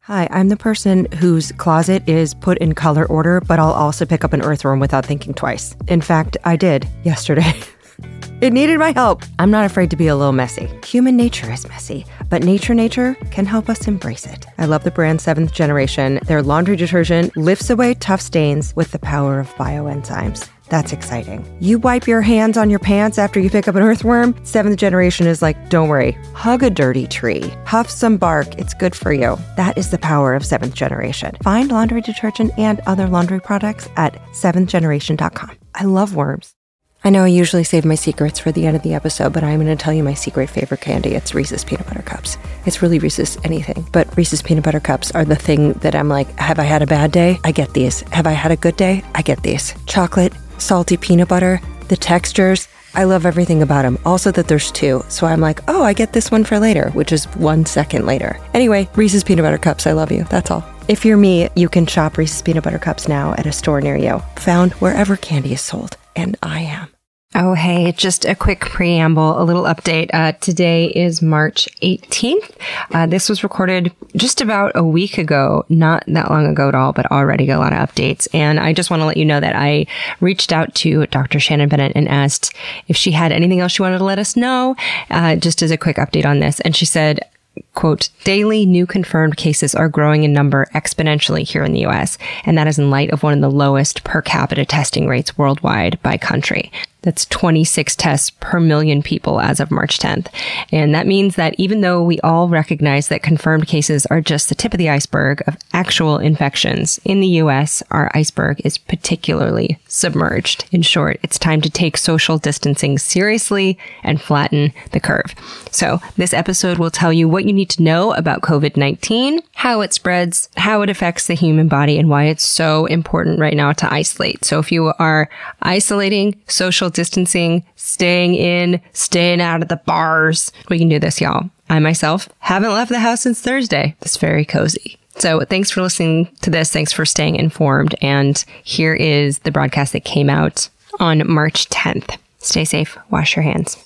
Hi, I'm the person whose closet is put in color order, but I'll also pick up an earthworm without thinking twice. In fact, I did yesterday. It needed my help. I'm not afraid to be a little messy. Human nature is messy, but nature can help us embrace it. I love the brand 7th Generation. Their laundry detergent lifts away tough stains with the power of bioenzymes. That's exciting. You wipe your hands on your pants after you pick up an earthworm? 7th Generation is like, don't worry, hug a dirty tree, huff some bark, it's good for you. That is the power of 7th Generation. Find laundry detergent and other laundry products at 7thgeneration.com. I love worms. I know I usually save my secrets for the end of the episode, but I'm going to tell you my secret favorite candy. It's Reese's Peanut Butter Cups. It's really Reese's anything, but Reese's Peanut Butter Cups are the thing that I'm like, have I had a bad day? I get these. Have I had a good day? I get these. Chocolate, salty peanut butter, the textures, I love everything about them. Also that there's 2, so I'm like, oh, I get this one for later, which is 1 second later. Anyway, Reese's Peanut Butter Cups, I love you, that's all. If you're me, you can shop Reese's Peanut Butter Cups now at a store near you, found wherever candy is sold, and I am. Oh, hey, just a quick preamble, a little update. Today is March 18th. This was recorded just about a week ago, not that long ago at all, but already a lot of updates. And I just want to let you know that I reached out to Dr. Shannon Bennett and asked if she had anything else she wanted to let us know, just as a quick update on this. And she said, quote, daily new confirmed cases are growing in number exponentially here in the U.S., and that is in light of one of the lowest per capita testing rates worldwide by country. That's 26 tests per million people as of March 10th. And that means that even though we all recognize that confirmed cases are just the tip of the iceberg of actual infections, in the U.S., our iceberg is particularly submerged. In short, it's time to take social distancing seriously and flatten the curve. So this episode will tell you what you need to know about COVID-19, how it spreads, how it affects the human body, and why it's so important right now to isolate. So if you are isolating, social distancing, staying out of the bars, we can do this, y'all. I myself haven't left the house since Thursday. It's very cozy. So thanks for listening to this. Thanks for staying informed. And here is the broadcast that came out on March 10th. Stay safe. Wash your hands.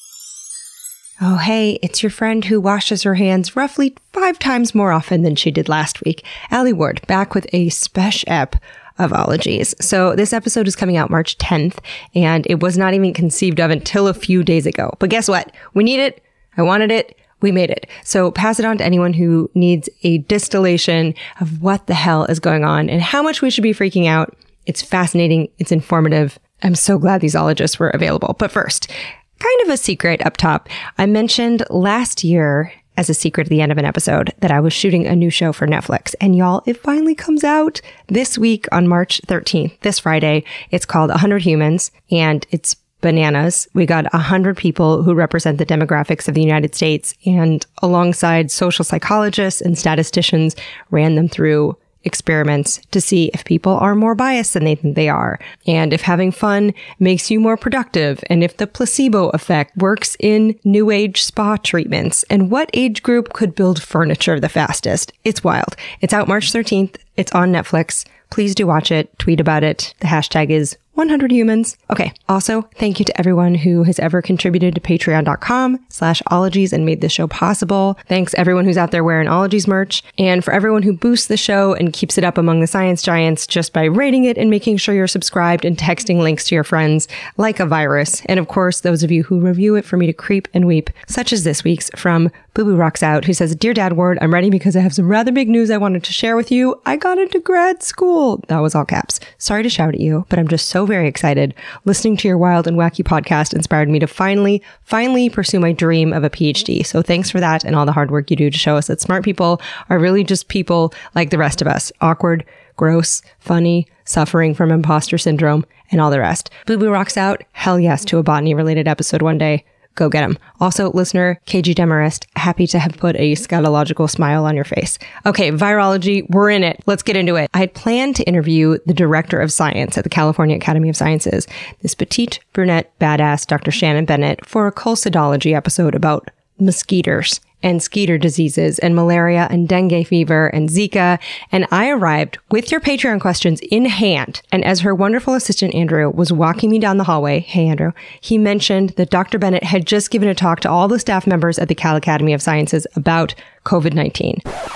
Oh, hey, it's your friend who washes her hands roughly 5 times more often than she did last week. Allie Ward, back with a special ep of ologies. So this episode is coming out March 10th, and it was not even conceived of until a few days ago. But guess what? We need it. I wanted it. We made it. So pass it on to anyone who needs a distillation of what the hell is going on and how much we should be freaking out. It's fascinating. It's informative. I'm so glad these ologists were available. But first, kind of a secret up top. I mentioned last year as a secret at the end of an episode that I was shooting a new show for Netflix. And y'all, it finally comes out this week on March 13th, this Friday. It's called 100 Humans, and it's bananas. We got 100 people who represent the demographics of the United States, and alongside social psychologists and statisticians, ran them through experiments to see if people are more biased than they think they are, and if having fun makes you more productive, and if the placebo effect works in new age spa treatments, and what age group could build furniture the fastest. It's wild. It's out March 13th. It's on Netflix. Please do watch it. Tweet about it. The hashtag is 100 humans. Okay. Also, thank you to everyone who has ever contributed to patreon.com/ologies and made this show possible. Thanks everyone who's out there wearing Ologies merch, and for everyone who boosts the show and keeps it up among the science giants just by rating it and making sure you're subscribed and texting links to your friends like a virus. And of course, those of you who review it for me to creep and weep, such as this week's from Boo Boo Rocks Out, who says, Dear Dad Ward, I'm writing because I have some rather big news I wanted to share with you. I got into grad school. That was all caps. Sorry to shout at you, but I'm just so very excited. Listening to your wild and wacky podcast inspired me to finally pursue my dream of a PhD. So thanks for that and all the hard work you do to show us that smart people are really just people like the rest of us. Awkward, gross, funny, suffering from imposter syndrome, and all the rest. Boo Boo Rocks Out. Hell yes to a botany-related episode one day. Go get him. Also, listener KG Demarest, happy to have put a scatological smile on your face. Okay, virology, we're in it. Let's get into it. I had planned to interview the director of science at the California Academy of Sciences, this petite, brunette, badass Dr. Shannon Bennett, for a colcidology episode about mosquitoes and skeeter diseases and malaria and dengue fever and Zika. And I arrived with your Patreon questions in hand. And as her wonderful assistant, Andrew, was walking me down the hallway, hey, Andrew, he mentioned that Dr. Bennett had just given a talk to all the staff members at the Cal Academy of Sciences about COVID-19.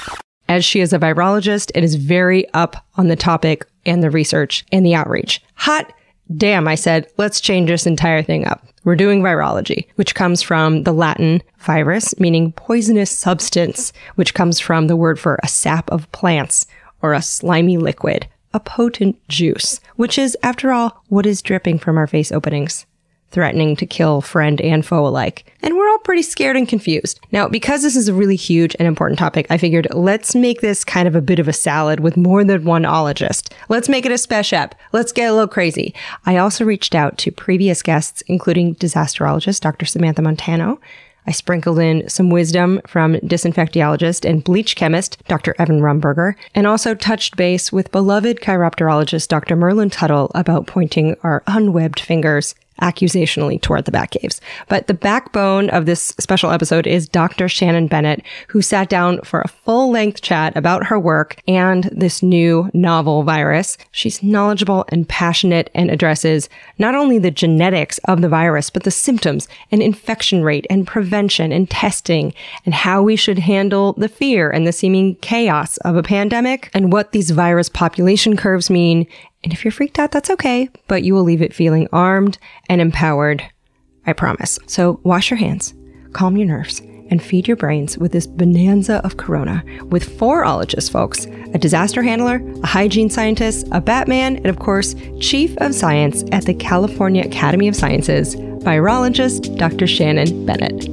as she is a virologist and is very up on the topic and the research and the outreach. Hot damn, I said, let's change this entire thing up. We're doing virology, which comes from the Latin virus, meaning poisonous substance, which comes from the word for a sap of plants or a slimy liquid, a potent juice, which is, after all, what is dripping from our face openings, threatening to kill friend and foe alike. And we're all pretty scared and confused. Now, because this is a really huge and important topic, I figured let's make this kind of a bit of a salad with more than one ologist. Let's make it a special ep. Let's get a little crazy. I also reached out to previous guests, including disasterologist Dr. Samantha Montano. I sprinkled in some wisdom from disinfectiologist and bleach chemist Dr. Evan Rumberger, and also touched base with beloved chiropterologist Dr. Merlin Tuttle about pointing our unwebbed fingers accusationally toward the Batcaves. But the backbone of this special episode is Dr. Shannon Bennett, who sat down for a full-length chat about her work and this new novel virus. She's knowledgeable and passionate and addresses not only the genetics of the virus, but the symptoms and infection rate and prevention and testing and how we should handle the fear and the seeming chaos of a pandemic and what these virus population curves mean. And if you're freaked out, that's okay, but you will leave it feeling armed and empowered. I promise. So wash your hands, calm your nerves, and feed your brains with this bonanza of corona with 4 ologists, folks. A disaster handler, a hygiene scientist, a Batman, and of course, Chief of Science at the California Academy of Sciences, virologist Dr. Shannon Bennett.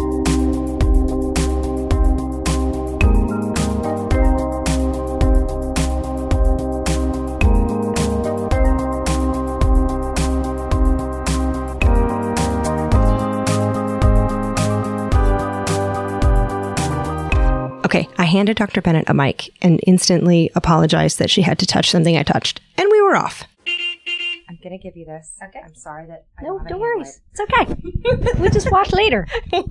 Okay, I handed Dr. Bennett a mic and instantly apologized that she had to touch something I touched. And we were off. I'm going to give you this. Okay. I'm sorry that I don't worry. It's okay. We'll just wash later.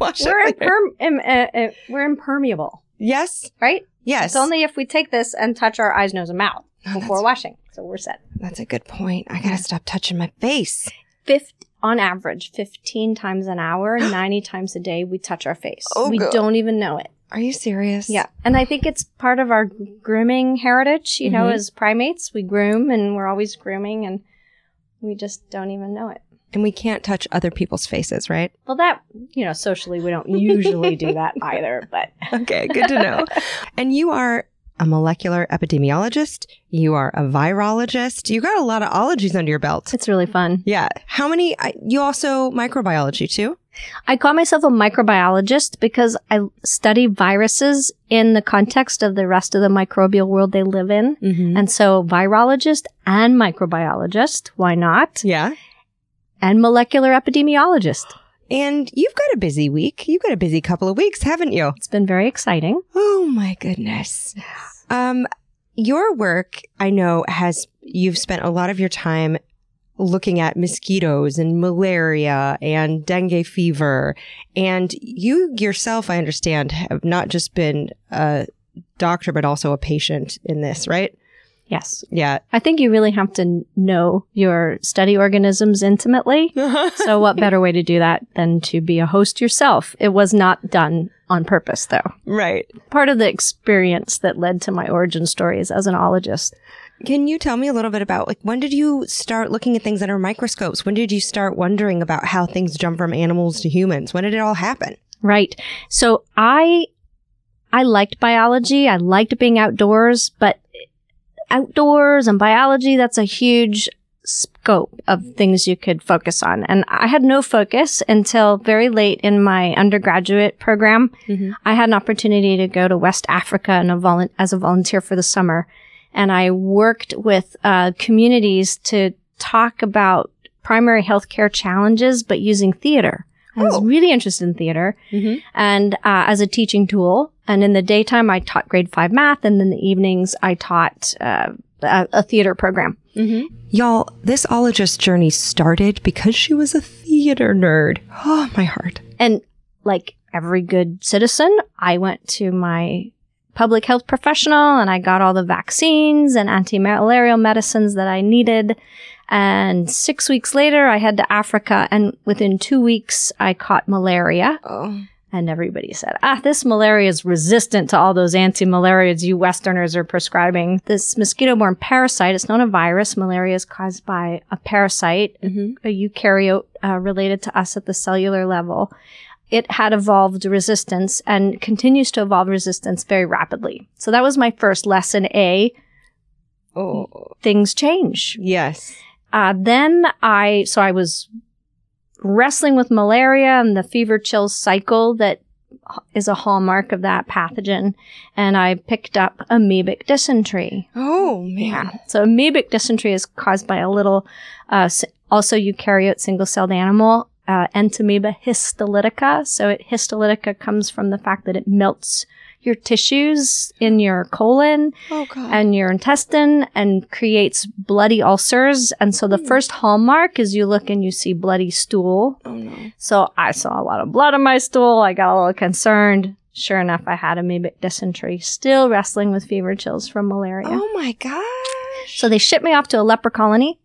We're impermeable. Yes. Right? Yes. It's only if we take this and touch our eyes, nose, and mouth before washing. So we're set. That's a good point. I got to stop touching my face. On average, 15 times an hour, 90 times a day, we touch our face. Oh, we don't even know it. Are you serious? Yeah. And I think it's part of our grooming heritage, you know, as primates. We groom and we're always grooming and we just don't even know it. And we can't touch other people's faces, right? Well, that, you know, socially, we don't usually do that either, but. Okay, good to know. And you are a molecular epidemiologist. You are a virologist. You got a lot of ologies under your belt. It's really fun. Yeah. How many? You also microbiology too? I call myself a microbiologist because I study viruses in the context of the rest of the microbial world they live in. Mm-hmm. And so virologist and microbiologist, why not? Yeah. And molecular epidemiologist. And you've got a busy week. You've got a busy couple of weeks, haven't you? It's been very exciting. Oh my goodness. Your work, I know, you've spent a lot of your time looking at mosquitoes and malaria and dengue fever. And you yourself, I understand, have not just been a doctor, but also a patient in this, right? Yes. Yeah. I think you really have to know your study organisms intimately. So what better way to do that than to be a host yourself? It was not done on purpose, though. Right. Part of the experience that led to my origin story is as an ologist. Can you tell me a little bit about, when did you start looking at things under microscopes? When did you start wondering about how things jump from animals to humans? When did it all happen? Right. So I liked biology. I liked being outdoors, but outdoors and biology, that's a huge scope of things you could focus on. And I had no focus until very late in my undergraduate program. Mm-hmm. I had an opportunity to go to West Africa as a volunteer for the summer. And I worked with communities to talk about primary healthcare challenges, but using theater. I was really interested in theater and as a teaching tool. And in the daytime, I taught grade 5 math. And in the evenings, I taught a theater program. Mm-hmm. Y'all, this ologist journey started because she was a theater nerd. Oh, my heart. And like every good citizen, I went to my public health professional and I got all the vaccines and anti-malarial medicines that I needed. And 6 weeks later, I head to Africa, and within 2 weeks, I caught malaria. Oh. And everybody said, this malaria is resistant to all those anti-malarials you Westerners are prescribing. This mosquito-borne parasite, it's not a virus. Malaria is caused by a parasite, a eukaryote related to us at the cellular level. It had evolved resistance and continues to evolve resistance very rapidly. So that was my first lesson A. Oh. Things change. Yes. Then I was wrestling with malaria and the fever chills cycle that is a hallmark of that pathogen. And I picked up amoebic dysentery. Oh, man. Yeah. So amoebic dysentery is caused by a little, also eukaryote single-celled animal, Entamoeba histolytica. So histolytica comes from the fact that it melts your tissues in your colon and your intestine and creates bloody ulcers. And so the first hallmark is you look and you see bloody stool. Oh, no. So I saw a lot of blood on my stool. I got a little concerned. Sure enough, I had amoebic dysentery, still wrestling with fever chills from malaria. Oh, my gosh. So they shipped me off to a leper colony.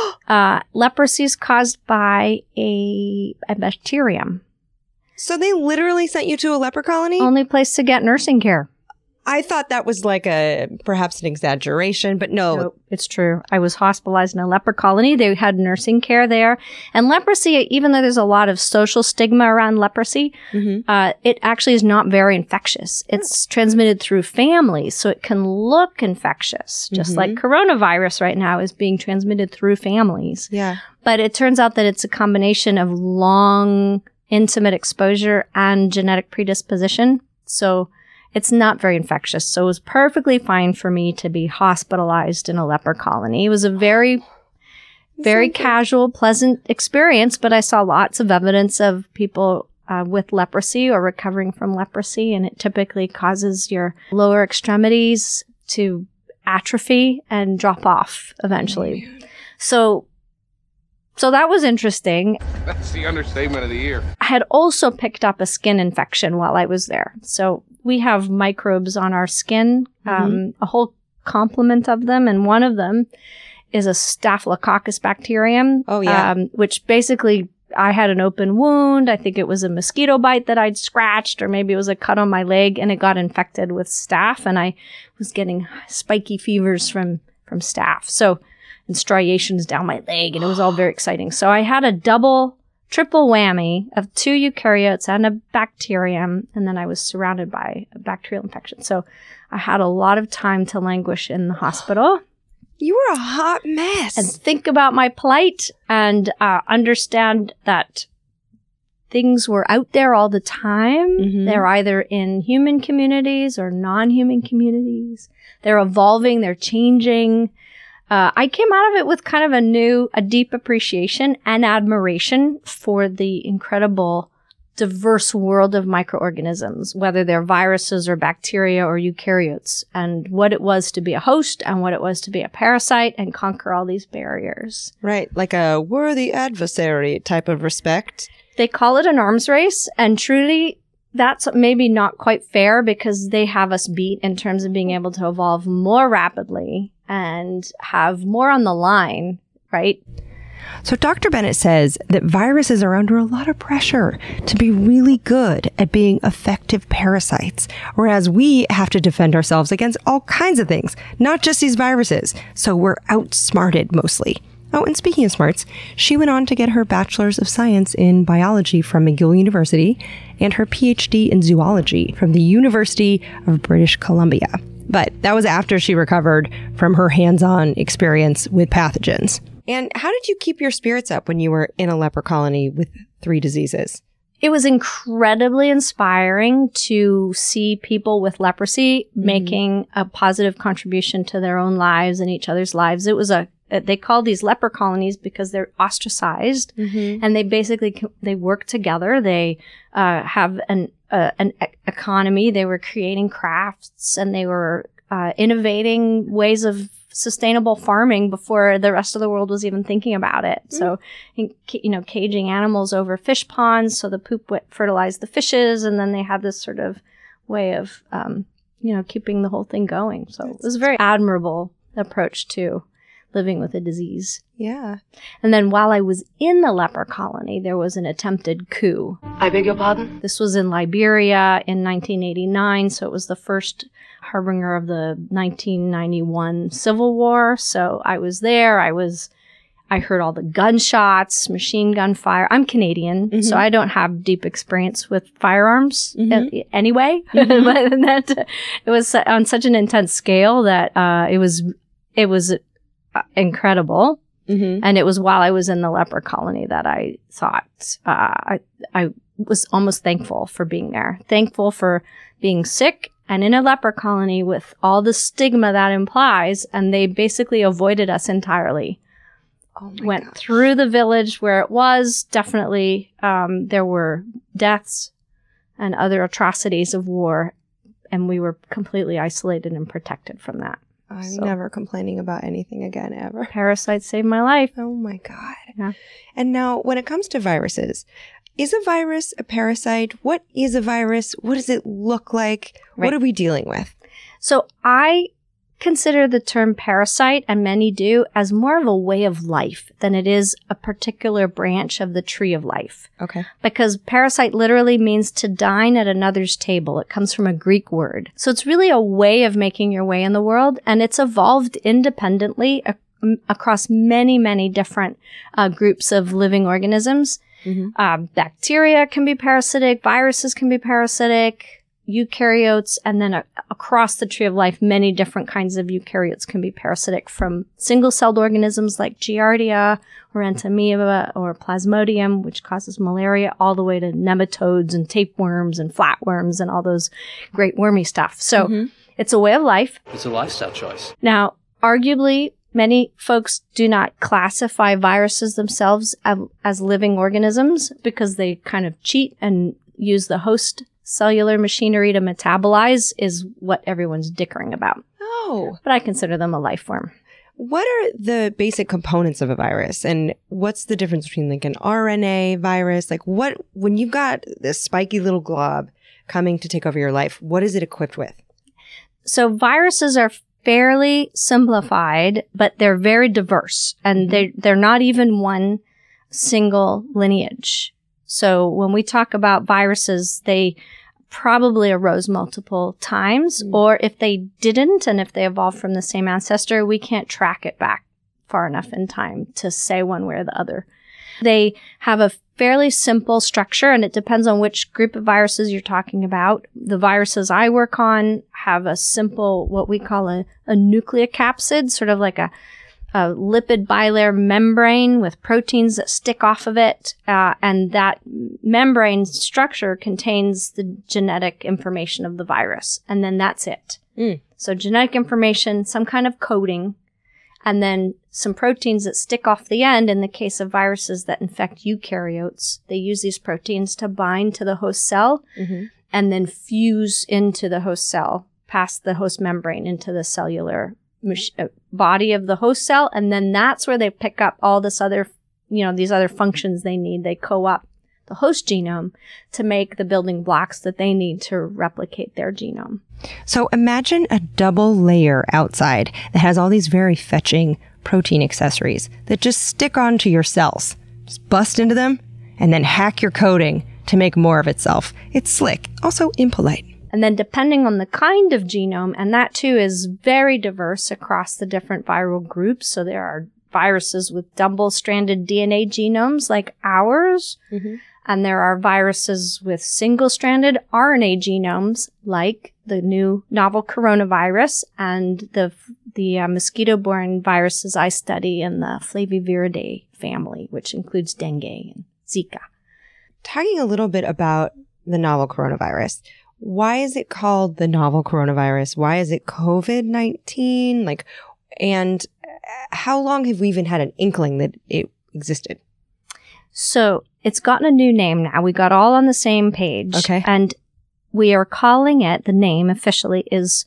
Leprosy is caused by a bacterium. So they literally sent you to a leper colony? Only place to get nursing care. I thought that was like perhaps an exaggeration, but no. Nope, it's true. I was hospitalized in a leper colony. They had nursing care there. And leprosy, even though there's a lot of social stigma around leprosy, it actually is not very infectious. It's transmitted through families, so it can look infectious, just like coronavirus right now is being transmitted through families. Yeah. But it turns out that it's a combination of long, intimate exposure and genetic predisposition. So it's not very infectious. So it was perfectly fine for me to be hospitalized in a leper colony. It was a very casual, pleasant experience, but I saw lots of evidence of people with leprosy or recovering from leprosy, and it typically causes your lower extremities to atrophy and drop off eventually. So that was interesting. That's the understatement of the year. I had also picked up a skin infection while I was there. So we have microbes on our skin, a whole complement of them. And one of them is a Staphylococcus bacterium. Oh, yeah. Which basically, I had an open wound. I think it was a mosquito bite that I'd scratched, or maybe it was a cut on my leg, and it got infected with staph. And I was getting spiky fevers from staph. And striations down my leg, and it was all very exciting. So I had a triple whammy of 2 eukaryotes and a bacterium, and then I was surrounded by a bacterial infection. So I had a lot of time to languish in the hospital. You were a hot mess. And think about my plight and understand that things were out there all the time. They're either in human communities or non-human communities. They're evolving, they're changing. I came out of it with kind of a deep appreciation and admiration for the incredible diverse world of microorganisms, whether they're viruses or bacteria or eukaryotes, and what it was to be a host and what it was to be a parasite and conquer all these barriers. Right, like a worthy adversary type of respect. They call it an arms race, and truly, that's maybe not quite fair because they have us beat in terms of being able to evolve more rapidly and have more on the line, right? So Dr. Bennett says that viruses are under a lot of pressure to be really good at being effective parasites, whereas we have to defend ourselves against all kinds of things, not just these viruses. So we're outsmarted mostly. Oh, and speaking of smarts, she went on to get her Bachelor's of Science in Biology from McGill University and her PhD in Zoology from the University of British Columbia. But that was after she recovered from her hands-on experience with pathogens. And how did you keep your spirits up when you were in a leper colony with 3 diseases? It was incredibly inspiring to see people with leprosy making a positive contribution to their own lives and each other's lives. It was they call these leper colonies because they're ostracized, and they work together. They have an economy. They were creating crafts, and they were innovating ways of sustainable farming before the rest of the world was even thinking about it. So, caging animals over fish ponds so the poop would fertilize the fishes, and then they had this sort of way of, keeping the whole thing going. So it was a very admirable approach to living with a disease. Yeah. And then while I was in the leper colony, there was an attempted coup. I beg your pardon? This was in Liberia in 1989, so it was the first harbinger of the 1991 Civil War. So I was there. I heard all the gunshots, machine gun fire. I'm Canadian, so I don't have deep experience with firearms anyway. But that, it was on such an intense scale that it was incredible. And it was while I was in the leper colony that I thought I was almost thankful for being there, thankful for being sick and in a leper colony with all the stigma that implies, and they basically avoided us entirely. Went through the village where it was. Definitely, there were deaths and other atrocities of war, and we were completely isolated and protected from that. I'm never complaining about anything again, ever. Parasites saved my life. Oh my God. Yeah. And now, when it comes to viruses, is a virus a parasite? What is a virus? What does it look like? Right. What are we dealing with? So I consider the term parasite, and many do, as more of a way of life than it is a particular branch of the tree of life. Okay. Because parasite literally means to dine at another's table. It comes from a Greek word. So it's really a way of making your way in the world, and it's evolved independently across many, many different groups of living organisms. Bacteria can be parasitic, viruses can be parasitic, eukaryotes, and then across the tree of life, many different kinds of eukaryotes can be parasitic, from single-celled organisms like Giardia or Entamoeba or Plasmodium, which causes malaria, all the way to nematodes and tapeworms and flatworms and all those great wormy stuff. So it's a way of life. It's a lifestyle choice. Now, arguably, many folks do not classify viruses themselves as living organisms because they kind of cheat and use the host cellular machinery to metabolize, is what everyone's dickering about. Oh. But I consider them a life form. What are the basic components of a virus? And what's the difference between like an RNA virus? Like when you've got this spiky little glob coming to take over your life, what is it equipped with? So viruses are fairly simplified, but they're very diverse, and they're not even one single lineage. So when we talk about viruses, they probably arose multiple times, or if they didn't, and if they evolved from the same ancestor, we can't track it back far enough in time to say one way or the other. They have a fairly simple structure, and it depends on which group of viruses you're talking about. The viruses I work on have a simple, what we call a nucleocapsid, sort of like a lipid bilayer membrane with proteins that stick off of it. And that membrane structure contains the genetic information of the virus. And then that's it. So genetic information, some kind of coding, and then some proteins that stick off the end. In the case of viruses that infect eukaryotes, they use these proteins to bind to the host cell and then fuse into the host cell, past the host membrane into the cellular body of the host cell. And then that's where they pick up all this other, these other functions they need. They co-opt the host genome to make the building blocks that they need to replicate their genome. So imagine a double layer outside that has all these very fetching protein accessories that just stick onto your cells. Just bust into them and then hack your coding to make more of itself. It's slick, also impolite. And then depending on the kind of genome, and that too is very diverse across the different viral groups. So there are viruses with double-stranded DNA genomes like ours. And there are viruses with single-stranded RNA genomes like the new novel coronavirus and the mosquito-borne viruses I study in the Flaviviridae family, which includes dengue and Zika. Talking a little bit about the novel coronavirus, why is it called the novel coronavirus? Why is it COVID-19? And how long have we even had an inkling that it existed? So it's gotten a new name now. We got all on the same page. Okay. And we are calling it, the name officially is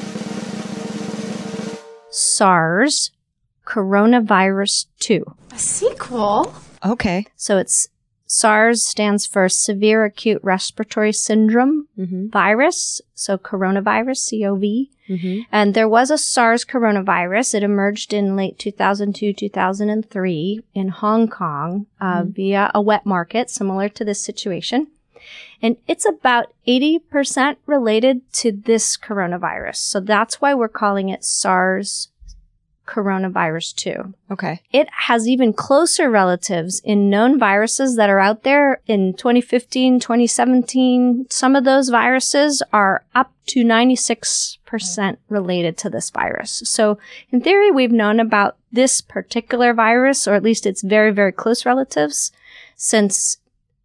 SARS Coronavirus 2. A sequel? Okay. So it's SARS stands for Severe Acute Respiratory Syndrome virus, so coronavirus, COV. And there was a SARS coronavirus. It emerged in late 2002, 2003 in Hong Kong via a wet market, similar to this situation. And it's about 80% related to this coronavirus. So that's why we're calling it SARS coronavirus 2. Okay. It has even closer relatives in known viruses that are out there in 2015, 2017. Some of those viruses are up to 96% related to this virus. So in theory, we've known about this particular virus, or at least its very, very close relatives, since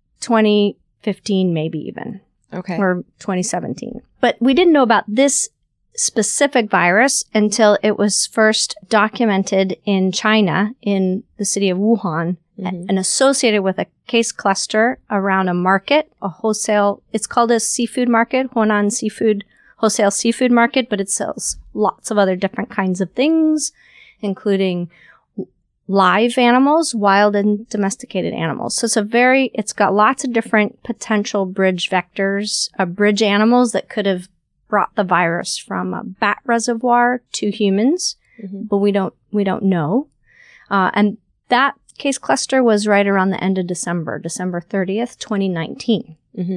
2015, maybe even. Okay. Or 2017. But we didn't know about this specific virus until it was first documented in China, in the city of Wuhan, and associated with a case cluster around a market, a wholesale, it's called a seafood market, Huanan Seafood, wholesale seafood market, but it sells lots of other different kinds of things, including live animals, wild and domesticated animals. So it's got lots of different potential bridge vectors, bridge animals that could have brought the virus from a bat reservoir to humans, but we don't know. And that case cluster was right around the end of December 30th, 2019.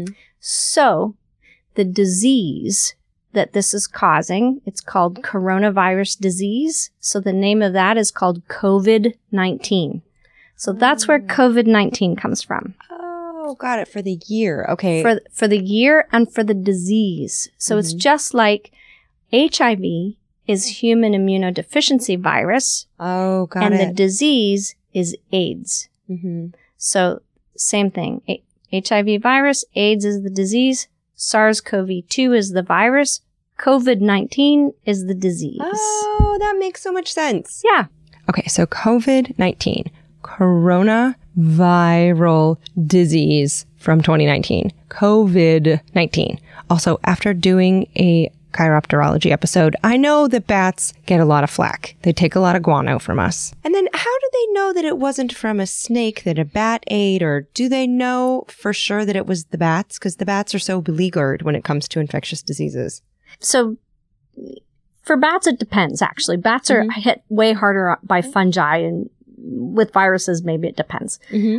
So the disease that this is causing, it's called coronavirus disease. So the name of that is called COVID-19. So that's where COVID-19 comes from. Oh, got it. For the year. Okay. For the year and for the disease. So it's just like HIV is human immunodeficiency virus. Oh, got and it. And the disease is AIDS. So same thing. HIV virus, AIDS is the disease. SARS-CoV-2 is the virus. COVID-19 is the disease. Oh, that makes so much sense. Yeah. Okay, so COVID-19, coronaviral disease from 2019, COVID-19. Also, after doing a chiropterology episode, I know that bats get a lot of flack. They take a lot of guano from us. And then how do they know that it wasn't from a snake that a bat ate, or do they know for sure that it was the bats? Because the bats are so beleaguered when it comes to infectious diseases. So for bats, it depends, actually. Bats are hit way harder by fungi, and with viruses, maybe it depends.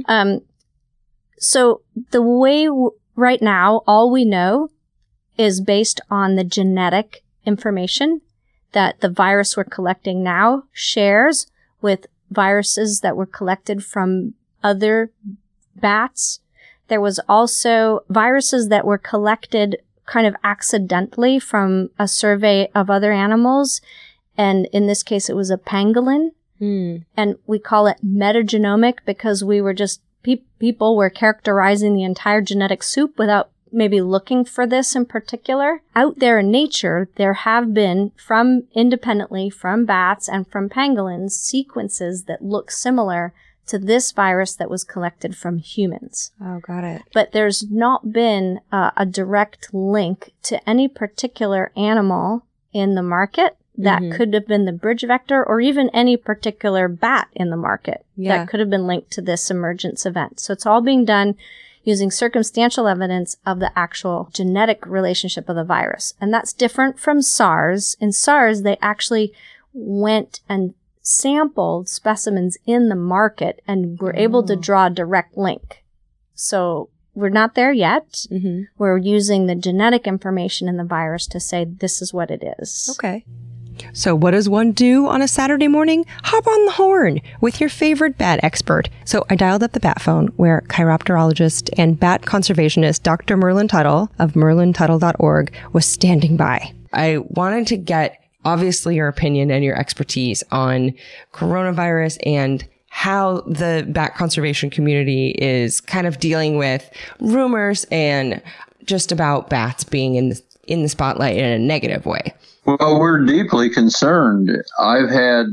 So the way right now, all we know is based on the genetic information that the virus we're collecting now shares with viruses that were collected from other bats. There was also viruses that were collected kind of accidentally from a survey of other animals. And in this case, it was a pangolin. And we call it metagenomic because we were just, people were characterizing the entire genetic soup without maybe looking for this in particular. Out there in nature, there have been, independently from bats and from pangolins, sequences that look similar to this virus that was collected from humans. Oh, got it. But there's not been a direct link to any particular animal in the market that could have been the bridge vector, or even any particular bat in the market that could have been linked to this emergence event. So it's all being done using circumstantial evidence of the actual genetic relationship of the virus. And that's different from SARS. In SARS, they actually went and sampled specimens in the market and were able to draw a direct link. So we're not there yet. We're using the genetic information in the virus to say this is what it is. Okay. So what does one do on a Saturday morning? Hop on the horn with your favorite bat expert. So I dialed up the bat phone where chiropterologist and bat conservationist Dr. Merlin Tuttle of merlintuttle.org was standing by. I wanted to get, obviously, your opinion and your expertise on coronavirus and how the bat conservation community is kind of dealing with rumors and just about bats being in the spotlight in a negative way. Well, we're deeply concerned. I've had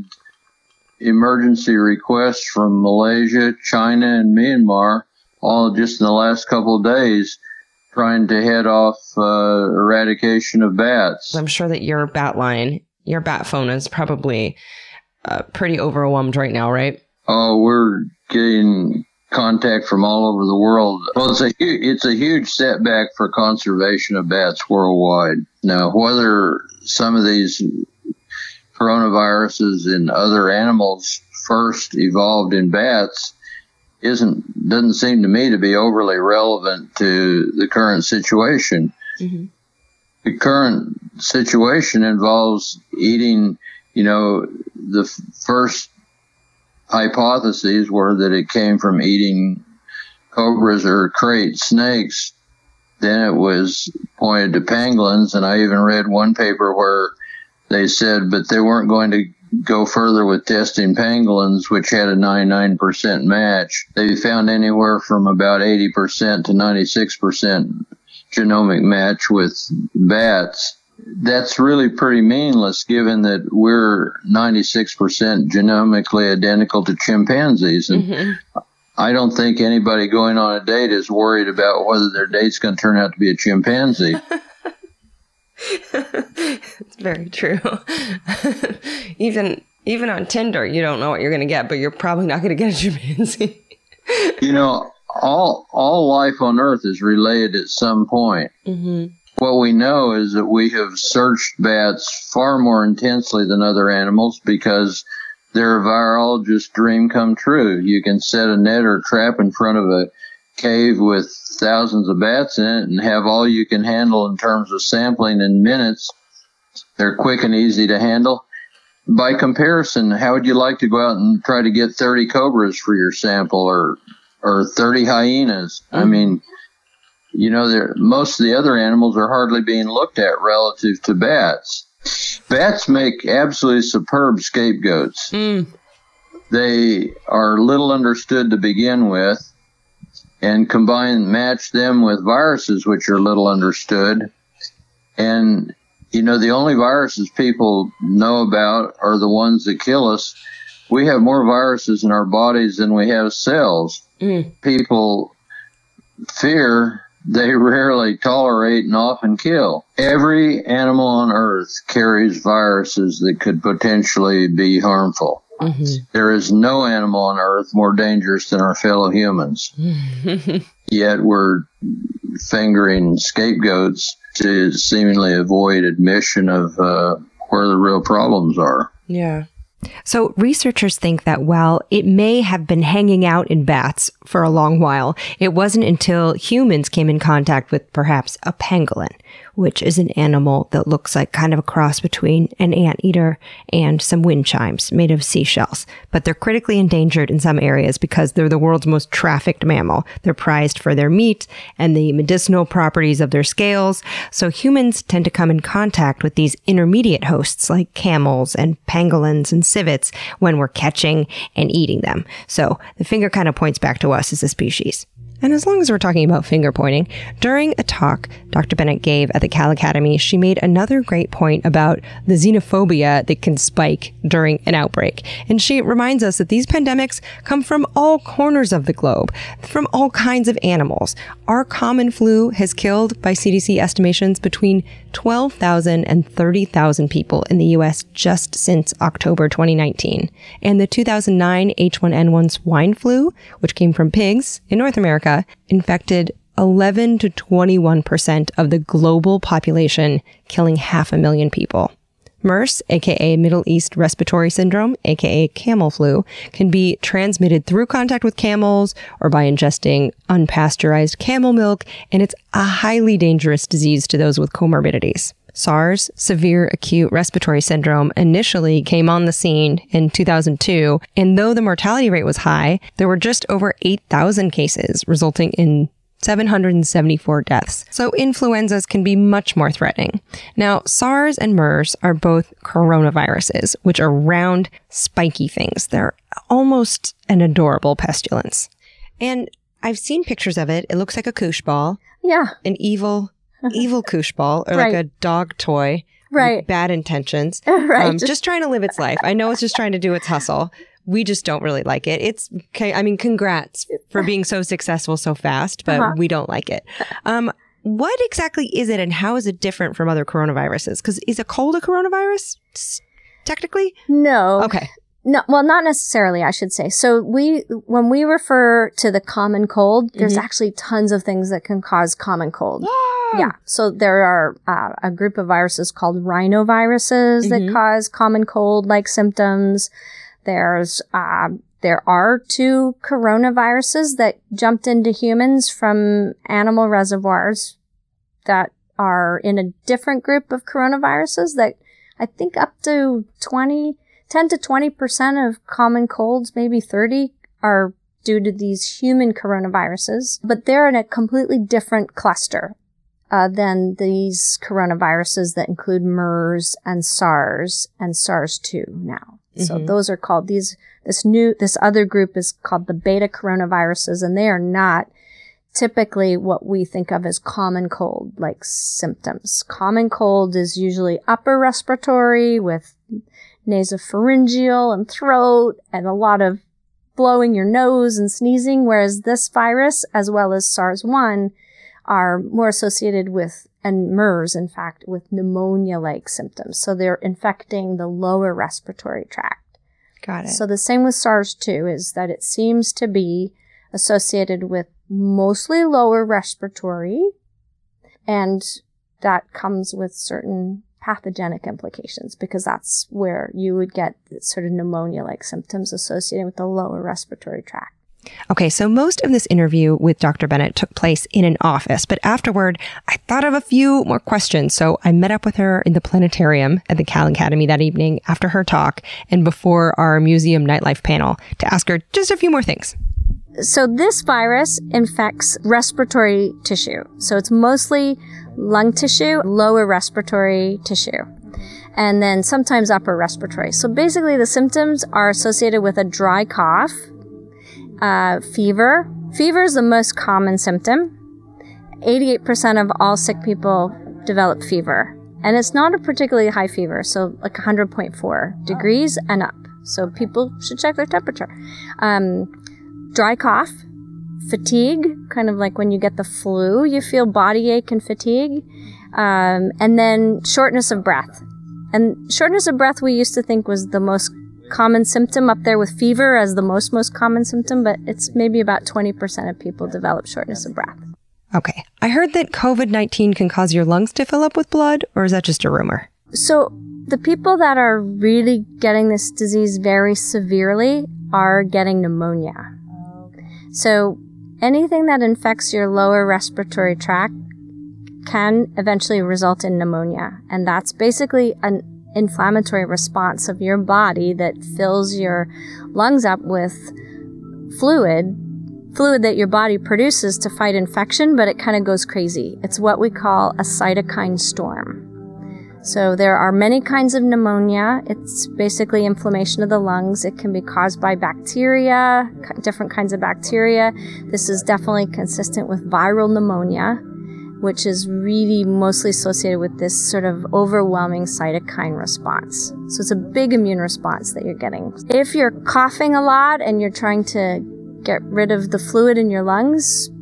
emergency requests from Malaysia, China, and Myanmar, all just in the last couple of days, trying to head off eradication of bats. I'm sure that your bat phone is probably pretty overwhelmed right now, right? Oh, we're getting contact from all over the world. Well, it's a huge setback for conservation of bats worldwide. Now, whether some of these coronaviruses in other animals first evolved in bats doesn't seem to me to be overly relevant to the current situation. Mm-hmm. The current situation involves eating, the first hypotheses were that it came from eating cobras or crate snakes. Then it was pointed to pangolins, and I even read one paper where they said, but they weren't going to go further with testing pangolins, which had a 99% match. They found anywhere from about 80% to 96% genomic match with bats. That's really pretty meaningless, given that we're 96% genomically identical to chimpanzees. And mm-hmm. I don't think anybody going on a date is worried about whether their date's going to turn out to be a chimpanzee. It's very true. Even on Tinder, you don't know what you're going to get, but you're probably not going to get a chimpanzee. All life on Earth is related at some point. Mm-hmm. What we know is that we have searched bats far more intensely than other animals because their virologist's dream come true. You can set a net or trap in front of a cave with thousands of bats in it and have all you can handle in terms of sampling in minutes. They're quick and easy to handle. By comparison, how would you like to go out and try to get 30 cobras for your sample or 30 hyenas? Mm-hmm. I mean, most of the other animals are hardly being looked at relative to bats. Bats make absolutely superb scapegoats. Mm. They are little understood to begin with, and match them with viruses which are little understood. And, the only viruses people know about are the ones that kill us. We have more viruses in our bodies than we have cells. Mm. People fear, they rarely tolerate, and often kill. Every animal on Earth carries viruses that could potentially be harmful. Mm-hmm. There is no animal on Earth more dangerous than our fellow humans. Yet we're fingering scapegoats to seemingly avoid admission of where the real problems are. Yeah. So researchers think that while it may have been hanging out in bats for a long while, it wasn't until humans came in contact with perhaps a pangolin, which is an animal that looks like kind of a cross between an anteater and some wind chimes made of seashells. But they're critically endangered in some areas because they're the world's most trafficked mammal. They're prized for their meat and the medicinal properties of their scales. So humans tend to come in contact with these intermediate hosts like camels and pangolins and civets when we're catching and eating them. So the finger kind of points back to us as a species. And as long as we're talking about finger pointing, during a talk Dr. Bennett gave at the Cal Academy, she made another great point about the xenophobia that can spike during an outbreak. And she reminds us that these pandemics come from all corners of the globe, from all kinds of animals. Our common flu has killed, by CDC estimations, between 12,000 and 30,000 people in the U.S. just since October 2019. And the 2009 H1N1 swine flu, which came from pigs in North America, infected 11 to 21% of the global population, killing 500,000 people. MERS, aka Middle East Respiratory Syndrome, aka camel flu, can be transmitted through contact with camels or by ingesting unpasteurized camel milk, and it's a highly dangerous disease to those with comorbidities. SARS, severe acute respiratory syndrome, initially came on the scene in 2002, and though the mortality rate was high, there were just over 8,000 cases, resulting in 774 deaths. So influenzas can be much more threatening. Now, SARS and MERS are both coronaviruses, which are round, spiky things. They're almost an adorable pestilence. And I've seen pictures of it. It looks like a koosh ball. Yeah. An evil koosh ball, or like a dog toy. Right. With bad intentions. Right. Just trying to live its life. I know it's just trying to do its hustle. We just don't really like it. It's okay. I mean, congrats for being so successful so fast, but we don't like it. What exactly is it, and how is it different from other coronaviruses? Because is a cold a coronavirus? Technically? No. Okay. No, well, not necessarily, I should say. So when we refer to the common cold, there's actually tons of things that can cause common cold. Yeah. So there are a group of viruses called rhinoviruses that cause common cold-like symptoms. There are 2 coronaviruses that jumped into humans from animal reservoirs that are in a different group of coronaviruses that I think up to 10 to 20% of common colds, maybe 30, are due to these human coronaviruses. But they're in a completely different cluster than these coronaviruses that include MERS and SARS and SARS-2 now. So those are called this other group is called the beta coronaviruses, and they are not typically what we think of as common cold like symptoms. Common cold is usually upper respiratory with nasopharyngeal and throat and a lot of blowing your nose and sneezing, whereas this virus, as well as SARS-1, are more associated with, and MERS, in fact, with pneumonia-like symptoms. So they're infecting the lower respiratory tract. Got it. So the same with SARS-2 is that it seems to be associated with mostly lower respiratory, and that comes with certain pathogenic implications because that's where you would get sort of pneumonia-like symptoms associated with the lower respiratory tract. Okay, so most of this interview with Dr. Bennett took place in an office, but afterward, I thought of a few more questions. So I met up with her in the planetarium at the Cal Academy that evening after her talk and before our museum nightlife panel to ask her just a few more things. So this virus infects respiratory tissue. So it's mostly lung tissue, lower respiratory tissue, and then sometimes upper respiratory. So basically the symptoms are associated with a dry cough, fever. Fever is the most common symptom. 88% of all sick people develop fever. And it's not a particularly high fever, so like 100.4 degrees and up. So people should check their temperature. Dry cough, fatigue, kind of like when you get the flu, you feel body ache and fatigue, and then shortness of breath. And shortness of breath we used to think was the most common symptom, up there with fever as the most common symptom, but it's maybe about 20% of people develop shortness of breath. Okay. I heard that COVID-19 can cause your lungs to fill up with blood, or is that just a rumor? So the people that are really getting this disease very severely are getting pneumonia. So anything that infects your lower respiratory tract can eventually result in pneumonia. And that's basically an inflammatory response of your body that fills your lungs up with fluid that your body produces to fight infection, but it kind of goes crazy. It's what we call a cytokine storm. So there are many kinds of pneumonia. It's basically inflammation of the lungs. It can be caused by bacteria, different kinds of bacteria. This is definitely consistent with viral pneumonia, which is really mostly associated with this sort of overwhelming cytokine response. So it's a big immune response that you're getting. If you're coughing a lot and you're trying to get rid of the fluid in your lungs,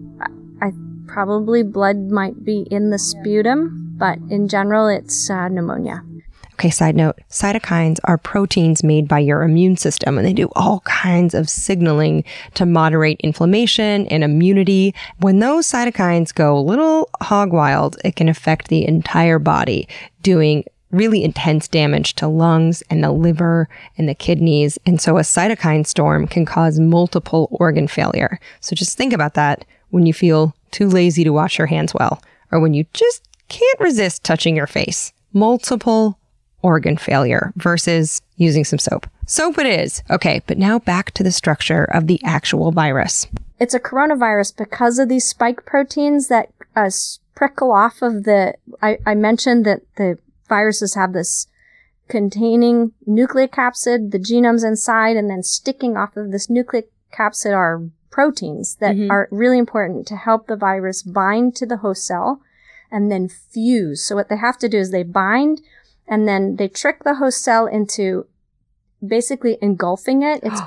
probably blood might be in the sputum. But in general, it's pneumonia. Okay, side note, cytokines are proteins made by your immune system, and they do all kinds of signaling to moderate inflammation and immunity. When those cytokines go a little hog wild, it can affect the entire body, doing really intense damage to lungs and the liver and the kidneys. And so a cytokine storm can cause multiple organ failure. So just think about that when you feel too lazy to wash your hands well, or when you just can't resist touching your face. Multiple organ failure versus using some soap. Soap it is. Okay, but now back to the structure of the actual virus. It's a coronavirus because of these spike proteins that prickle off of the... I mentioned that the viruses have this containing nucleocapsid, the genome's inside, and then sticking off of this nucleocapsid are proteins that are really important to help the virus bind to the host cell and then fuse. So what they have to do is they bind and then they trick the host cell into basically engulfing it. It's called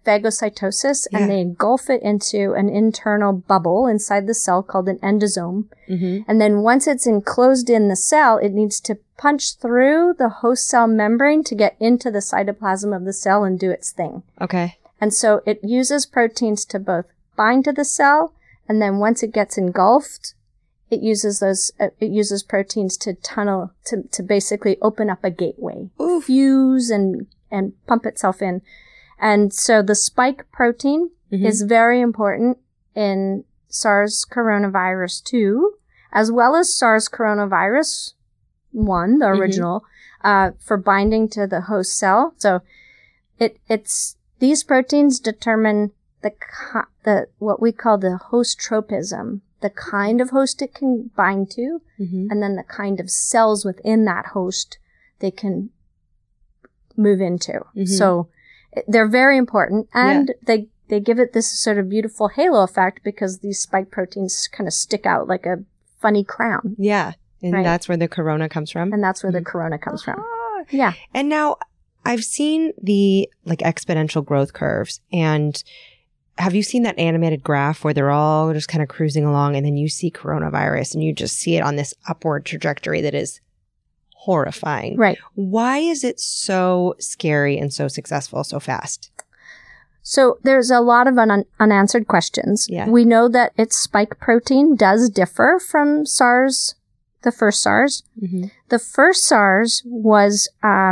phagocytosis, and they engulf it into an internal bubble inside the cell called an endosome. Mm-hmm. And then once it's enclosed in the cell, it needs to punch through the host cell membrane to get into the cytoplasm of the cell and do its thing. Okay. And so it uses proteins to both bind to the cell, and then once it gets engulfed, it uses proteins to tunnel, to basically open up a gateway, fuse and pump itself in. And so the spike protein is very important in SARS coronavirus 2, as well as SARS coronavirus 1, the original, for binding to the host cell. So it's these proteins determine the what we call the host tropism, the kind of host it can bind to, and then the kind of cells within that host they can move into. So they're very important, and they give it this sort of beautiful halo effect because these spike proteins kind of stick out like a funny crown. Yeah. And that's where the corona comes from. And that's where the corona comes from. Yeah. And now I've seen the like exponential growth curves, and have you seen that animated graph where they're all just kind of cruising along, and then you see coronavirus and you just see it on this upward trajectory that is horrifying. Right. Why is it so scary and so successful so fast? So there's a lot of unanswered questions. Yeah. We know that its spike protein does differ from SARS, the first SARS. The first SARS was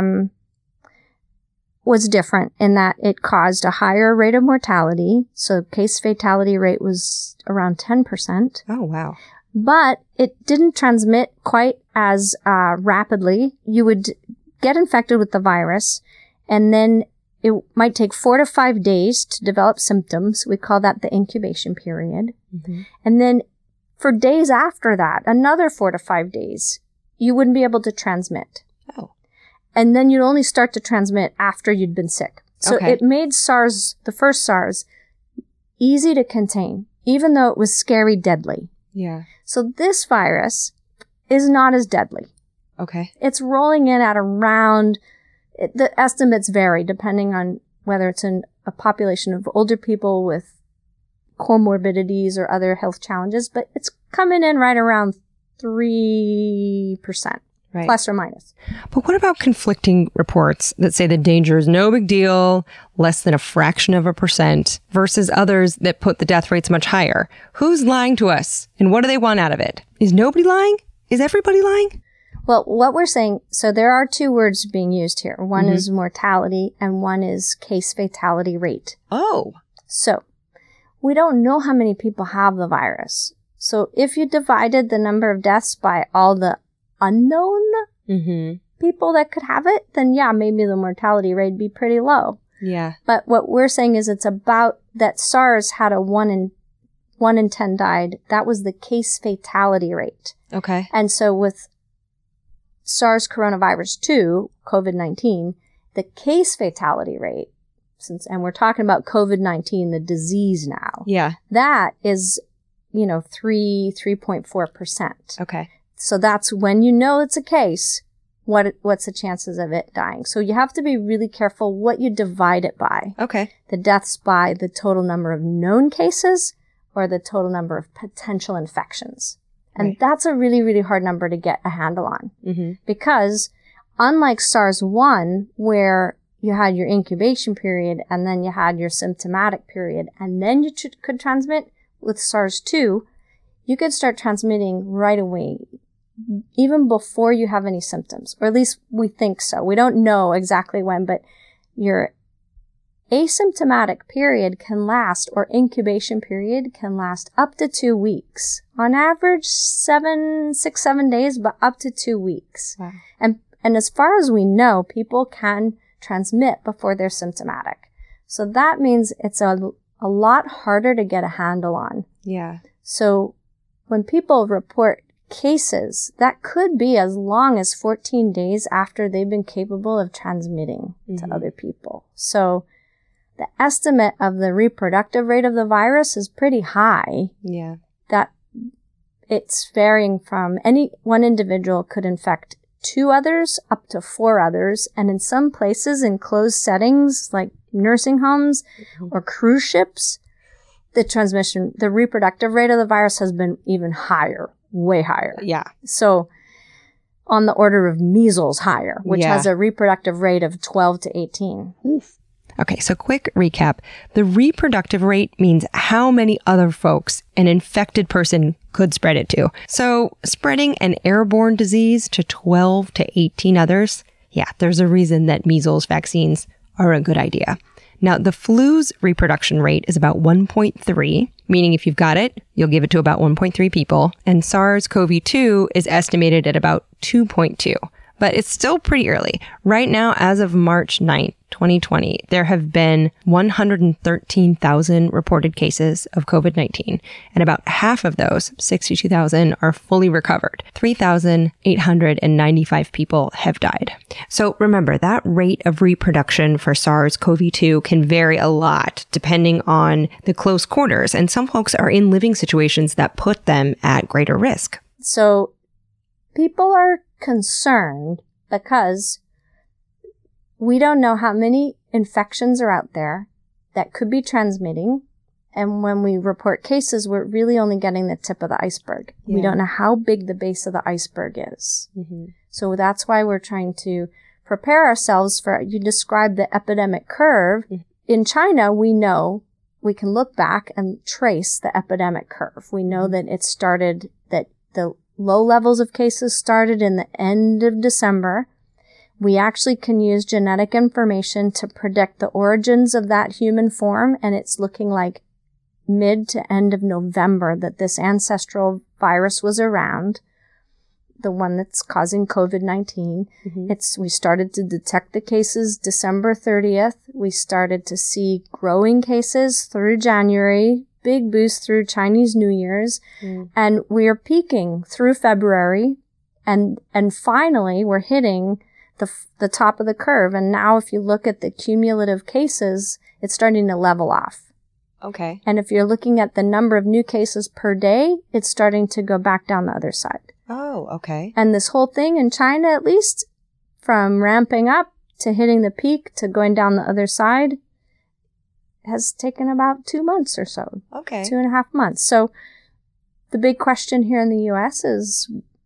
different in that it caused a higher rate of mortality. So case fatality rate was around 10%. Oh, wow. But it didn't transmit quite as rapidly. You would get infected with the virus, and then it might take 4 to 5 days to develop symptoms. We call that the incubation period. And then for days after that, another 4 to 5 days, you wouldn't be able to transmit. Oh. And then you'd only start to transmit after you'd been sick. So it made SARS, the first SARS, easy to contain, even though it was scary deadly. Yeah. So this virus is not as deadly. Okay. It's rolling in at around, the estimates vary depending on whether it's in a population of older people with comorbidities or other health challenges, but it's coming in right around 3%, plus or minus. But what about conflicting reports that say the danger is no big deal, less than a fraction of a percent, versus others that put the death rates much higher? Who's lying to us, and what do they want out of it? Is nobody lying? Is everybody lying? Well, what we're saying, so there are two words being used here. One is mortality, and one is case fatality rate. Oh. So we don't know how many people have the virus. So if you divided the number of deaths by all the unknown people that could have it, then yeah, maybe the mortality rate would be pretty low. Yeah. But what we're saying is it's about that SARS had a 1 in 10 died. That was the case fatality rate. Okay. And so with SARS coronavirus 2, COVID-19, the case fatality rate, and we're talking about COVID-19, the disease now. Yeah. That is, 3.4%. Okay. So that's when you know it's a case, what's the chances of it dying. So you have to be really careful what you divide it by. Okay. The deaths by the total number of known cases or the total number of potential infections. And that's a really, really hard number to get a handle on. Because unlike SARS-1, where you had your incubation period and then you had your symptomatic period and then you could transmit, with SARS-2, you could start transmitting right away, even before you have any symptoms, or at least we think so. We don't know exactly when, but your asymptomatic period can last, or incubation period can last up to 2 weeks. On average, 6, 7 days, but up to 2 weeks. Wow. And as far as we know, people can transmit before they're symptomatic. So that means it's a lot harder to get a handle on. Yeah. So when people report cases, that could be as long as 14 days after they've been capable of transmitting to other people. So the estimate of the reproductive rate of the virus is pretty high. Yeah. That it's varying from one individual could infect 2 others up to 4 others. And in some places, in closed settings like nursing homes or cruise ships, the reproductive rate of the virus has been even higher, way higher. Yeah. So on the order of measles higher, which has a reproductive rate of 12 to 18. Okay, so quick recap. The reproductive rate means how many other folks an infected person could spread it to. So spreading an airborne disease to 12 to 18 others, yeah, there's a reason that measles vaccines are a good idea. Now, the flu's reproduction rate is about 1.3, meaning if you've got it, you'll give it to about 1.3 people. And SARS-CoV-2 is estimated at about 2.2. But it's still pretty early. Right now, as of March 9th, 2020, there have been 113,000 reported cases of COVID-19, and about half of those, 62,000, are fully recovered. 3,895 people have died. So remember, that rate of reproduction for SARS-CoV-2 can vary a lot depending on the close quarters, and some folks are in living situations that put them at greater risk. So people are concerned because we don't know how many infections are out there that could be transmitting. And when we report cases, we're really only getting the tip of the iceberg. Yeah. We don't know how big the base of the iceberg is. Mm-hmm. So that's why we're trying to prepare ourselves for, you described the epidemic curve. Mm-hmm. In China, we know we can look back and trace the epidemic curve. We know that it started, that the low levels of cases started in the end of December. We actually can use genetic information to predict the origins of that human form, and it's looking like mid to end of November that this ancestral virus was around, the one that's causing COVID-19. Mm-hmm. We started to detect the cases December 30th. We started to see growing cases through January, big boost through Chinese New Year's, and we're peaking through February, and finally we're hitting the top of the curve. And now if you look at the cumulative cases, it's starting to level off. Okay. And if you're looking at the number of new cases per day, it's starting to go back down the other side. Oh, okay. And this whole thing in China, at least, from ramping up to hitting the peak to going down the other side, has taken about 2 months or so. Okay. 2.5 months. So the big question here in the U.S. is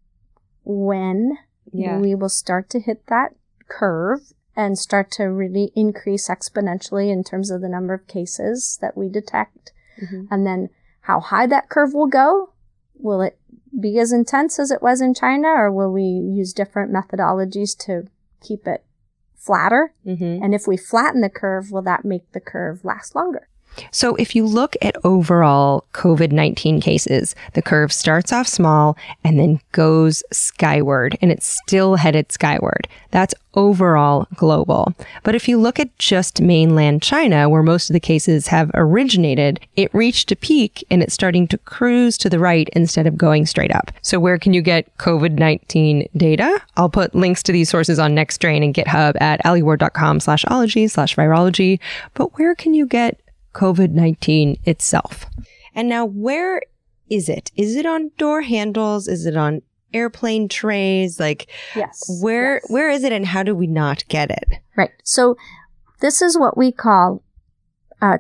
when we will start to hit that curve and start to really increase exponentially in terms of the number of cases that we detect. Mm-hmm. And then how high that curve will go. Will it be as intense as it was in China, or will we use different methodologies to keep it flatter? Mm-hmm. And if we flatten the curve, will that make the curve last longer? So if you look at overall COVID-19 cases, the curve starts off small and then goes skyward, and it's still headed skyward. That's overall global. But if you look at just mainland China, where most of the cases have originated, it reached a peak and it's starting to cruise to the right instead of going straight up. So where can you get COVID-19 data? I'll put links to these sources on NextStrain and GitHub at alieward.com/ology/virology. But where can you get COVID-19 itself? And now, where is it? Is it on door handles? Is it on airplane trays? Like, yes. Where is it, and how do we not get it? Right. So this is what we call a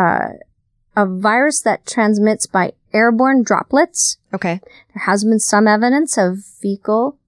virus that transmits by airborne droplets. Okay. There has been some evidence of fecal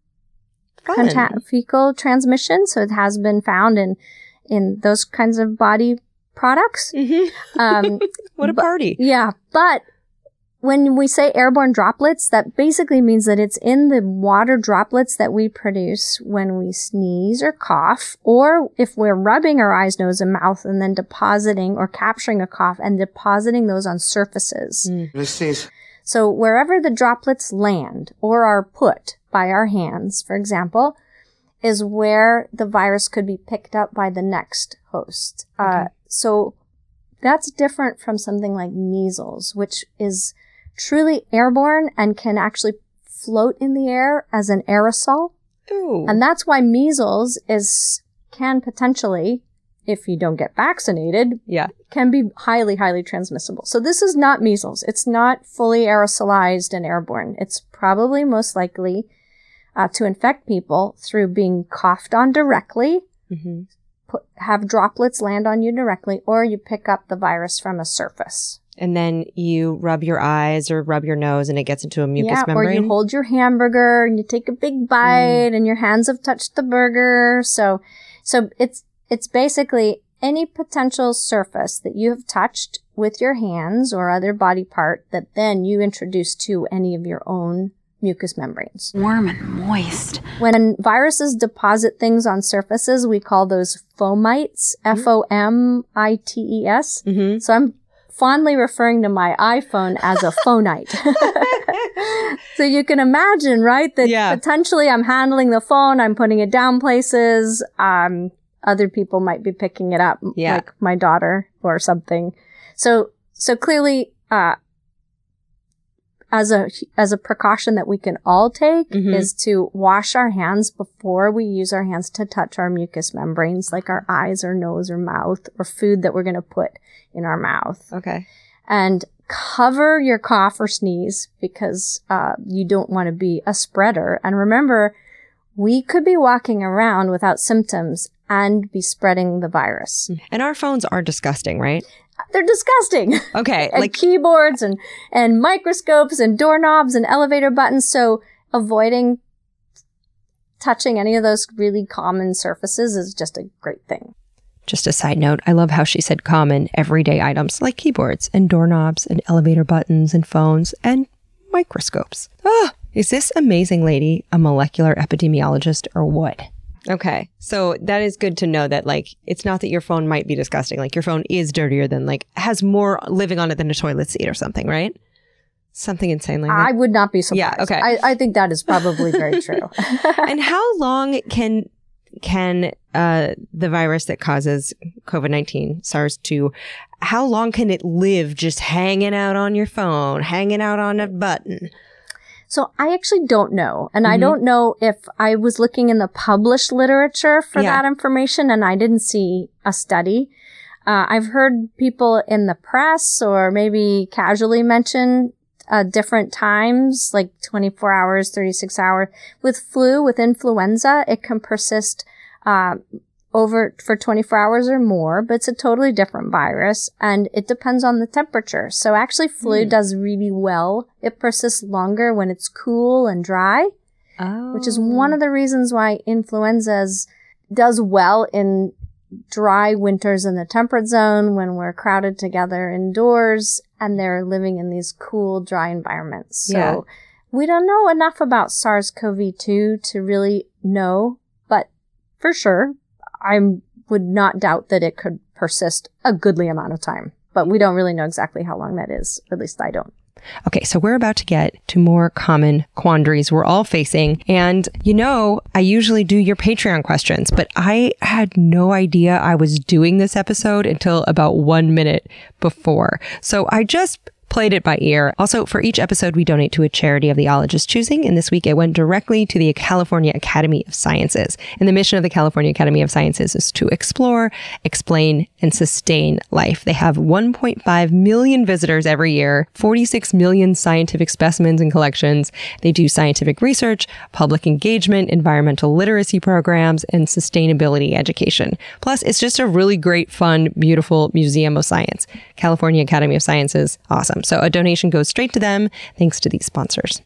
transmission. So it has been found in those kinds of body products. Mm-hmm. What a party. Yeah. But when we say airborne droplets, that basically means that it's in the water droplets that we produce when we sneeze or cough, or if we're rubbing our eyes, nose, and mouth and then depositing or capturing a cough and depositing those on surfaces. So wherever the droplets land or are put by our hands, for example, is where the virus could be picked up by the next host. Okay. So that's different from something like measles, which is truly airborne and can actually float in the air as an aerosol. Ooh. And that's why measles can potentially, if you don't get vaccinated, can be highly, highly transmissible. So this is not measles. It's not fully aerosolized and airborne. It's probably most likely to infect people through being coughed on directly, have droplets land on you directly, or you pick up the virus from a surface. And then you rub your eyes or rub your nose and it gets into a mucous membrane? Or you hold your hamburger and you take a big bite and your hands have touched the burger. So it's basically any potential surface that you have touched with your hands or other body part that then you introduce to any of your own mucous membranes. Warm and moist. When viruses deposit things on surfaces, we call those fomites, F-O-M-I-T-E-S. So I'm fondly referring to my iPhone as a phonite. So you can imagine, right, that potentially I'm handling the phone, I'm putting it down places, other people might be picking it up, like my daughter or something. So clearly, as a precaution that we can all take is to wash our hands before we use our hands to touch our mucous membranes, like our eyes or nose or mouth or food that we're going to put in our mouth. Okay. And cover your cough or sneeze because you don't want to be a spreader. And remember, we could be walking around without symptoms and be spreading the virus. And our phones are disgusting, right? They're disgusting. Okay. And like keyboards and microscopes and doorknobs and elevator buttons. So avoiding touching any of those really common surfaces is just a great thing. Just a side note, I love how she said common everyday items like keyboards and doorknobs and elevator buttons and phones and microscopes. Is this amazing lady a molecular epidemiologist or what? Okay. So that is good to know that, like, it's not that your phone might be disgusting. Like, your phone is dirtier than, like, has more living on it than a toilet seat or something, right? Something insane like that. I would not be surprised. Yeah, okay. I think that is probably very true. And how long can the virus that causes COVID-19, SARS-2, how long can it live just hanging out on your phone, hanging out on a button? So I actually don't know. And I don't know if I was looking in the published literature for that information and I didn't see a study. I've heard people in the press or maybe casually mention different times, like 24 hours, 36 hours. With flu, with influenza, it can persist over for 24 hours or more, but it's a totally different virus and it depends on the temperature. So actually flu does really well. It persists longer when it's cool and dry, which is one of the reasons why influenza does well in dry winters in the temperate zone when we're crowded together indoors and they're living in these cool, dry environments. So we don't know enough about SARS-CoV-2 to really know, but for sure, I would not doubt that it could persist a goodly amount of time, but we don't really know exactly how long that is. At least I don't. Okay, so we're about to get to more common quandaries we're all facing. And, I usually do your Patreon questions, but I had no idea I was doing this episode until about 1 minute before. So I just played it by ear. Also, for each episode, we donate to a charity of the ologist's choosing. And this week, it went directly to the California Academy of Sciences. And the mission of the California Academy of Sciences is to explore, explain, and sustain life. They have 1.5 million visitors every year, 46 million scientific specimens and collections. They do scientific research, public engagement, environmental literacy programs, and sustainability education. Plus, it's just a really great, fun, beautiful museum of science. California Academy of Sciences, awesome. So a donation goes straight to them thanks to these sponsors.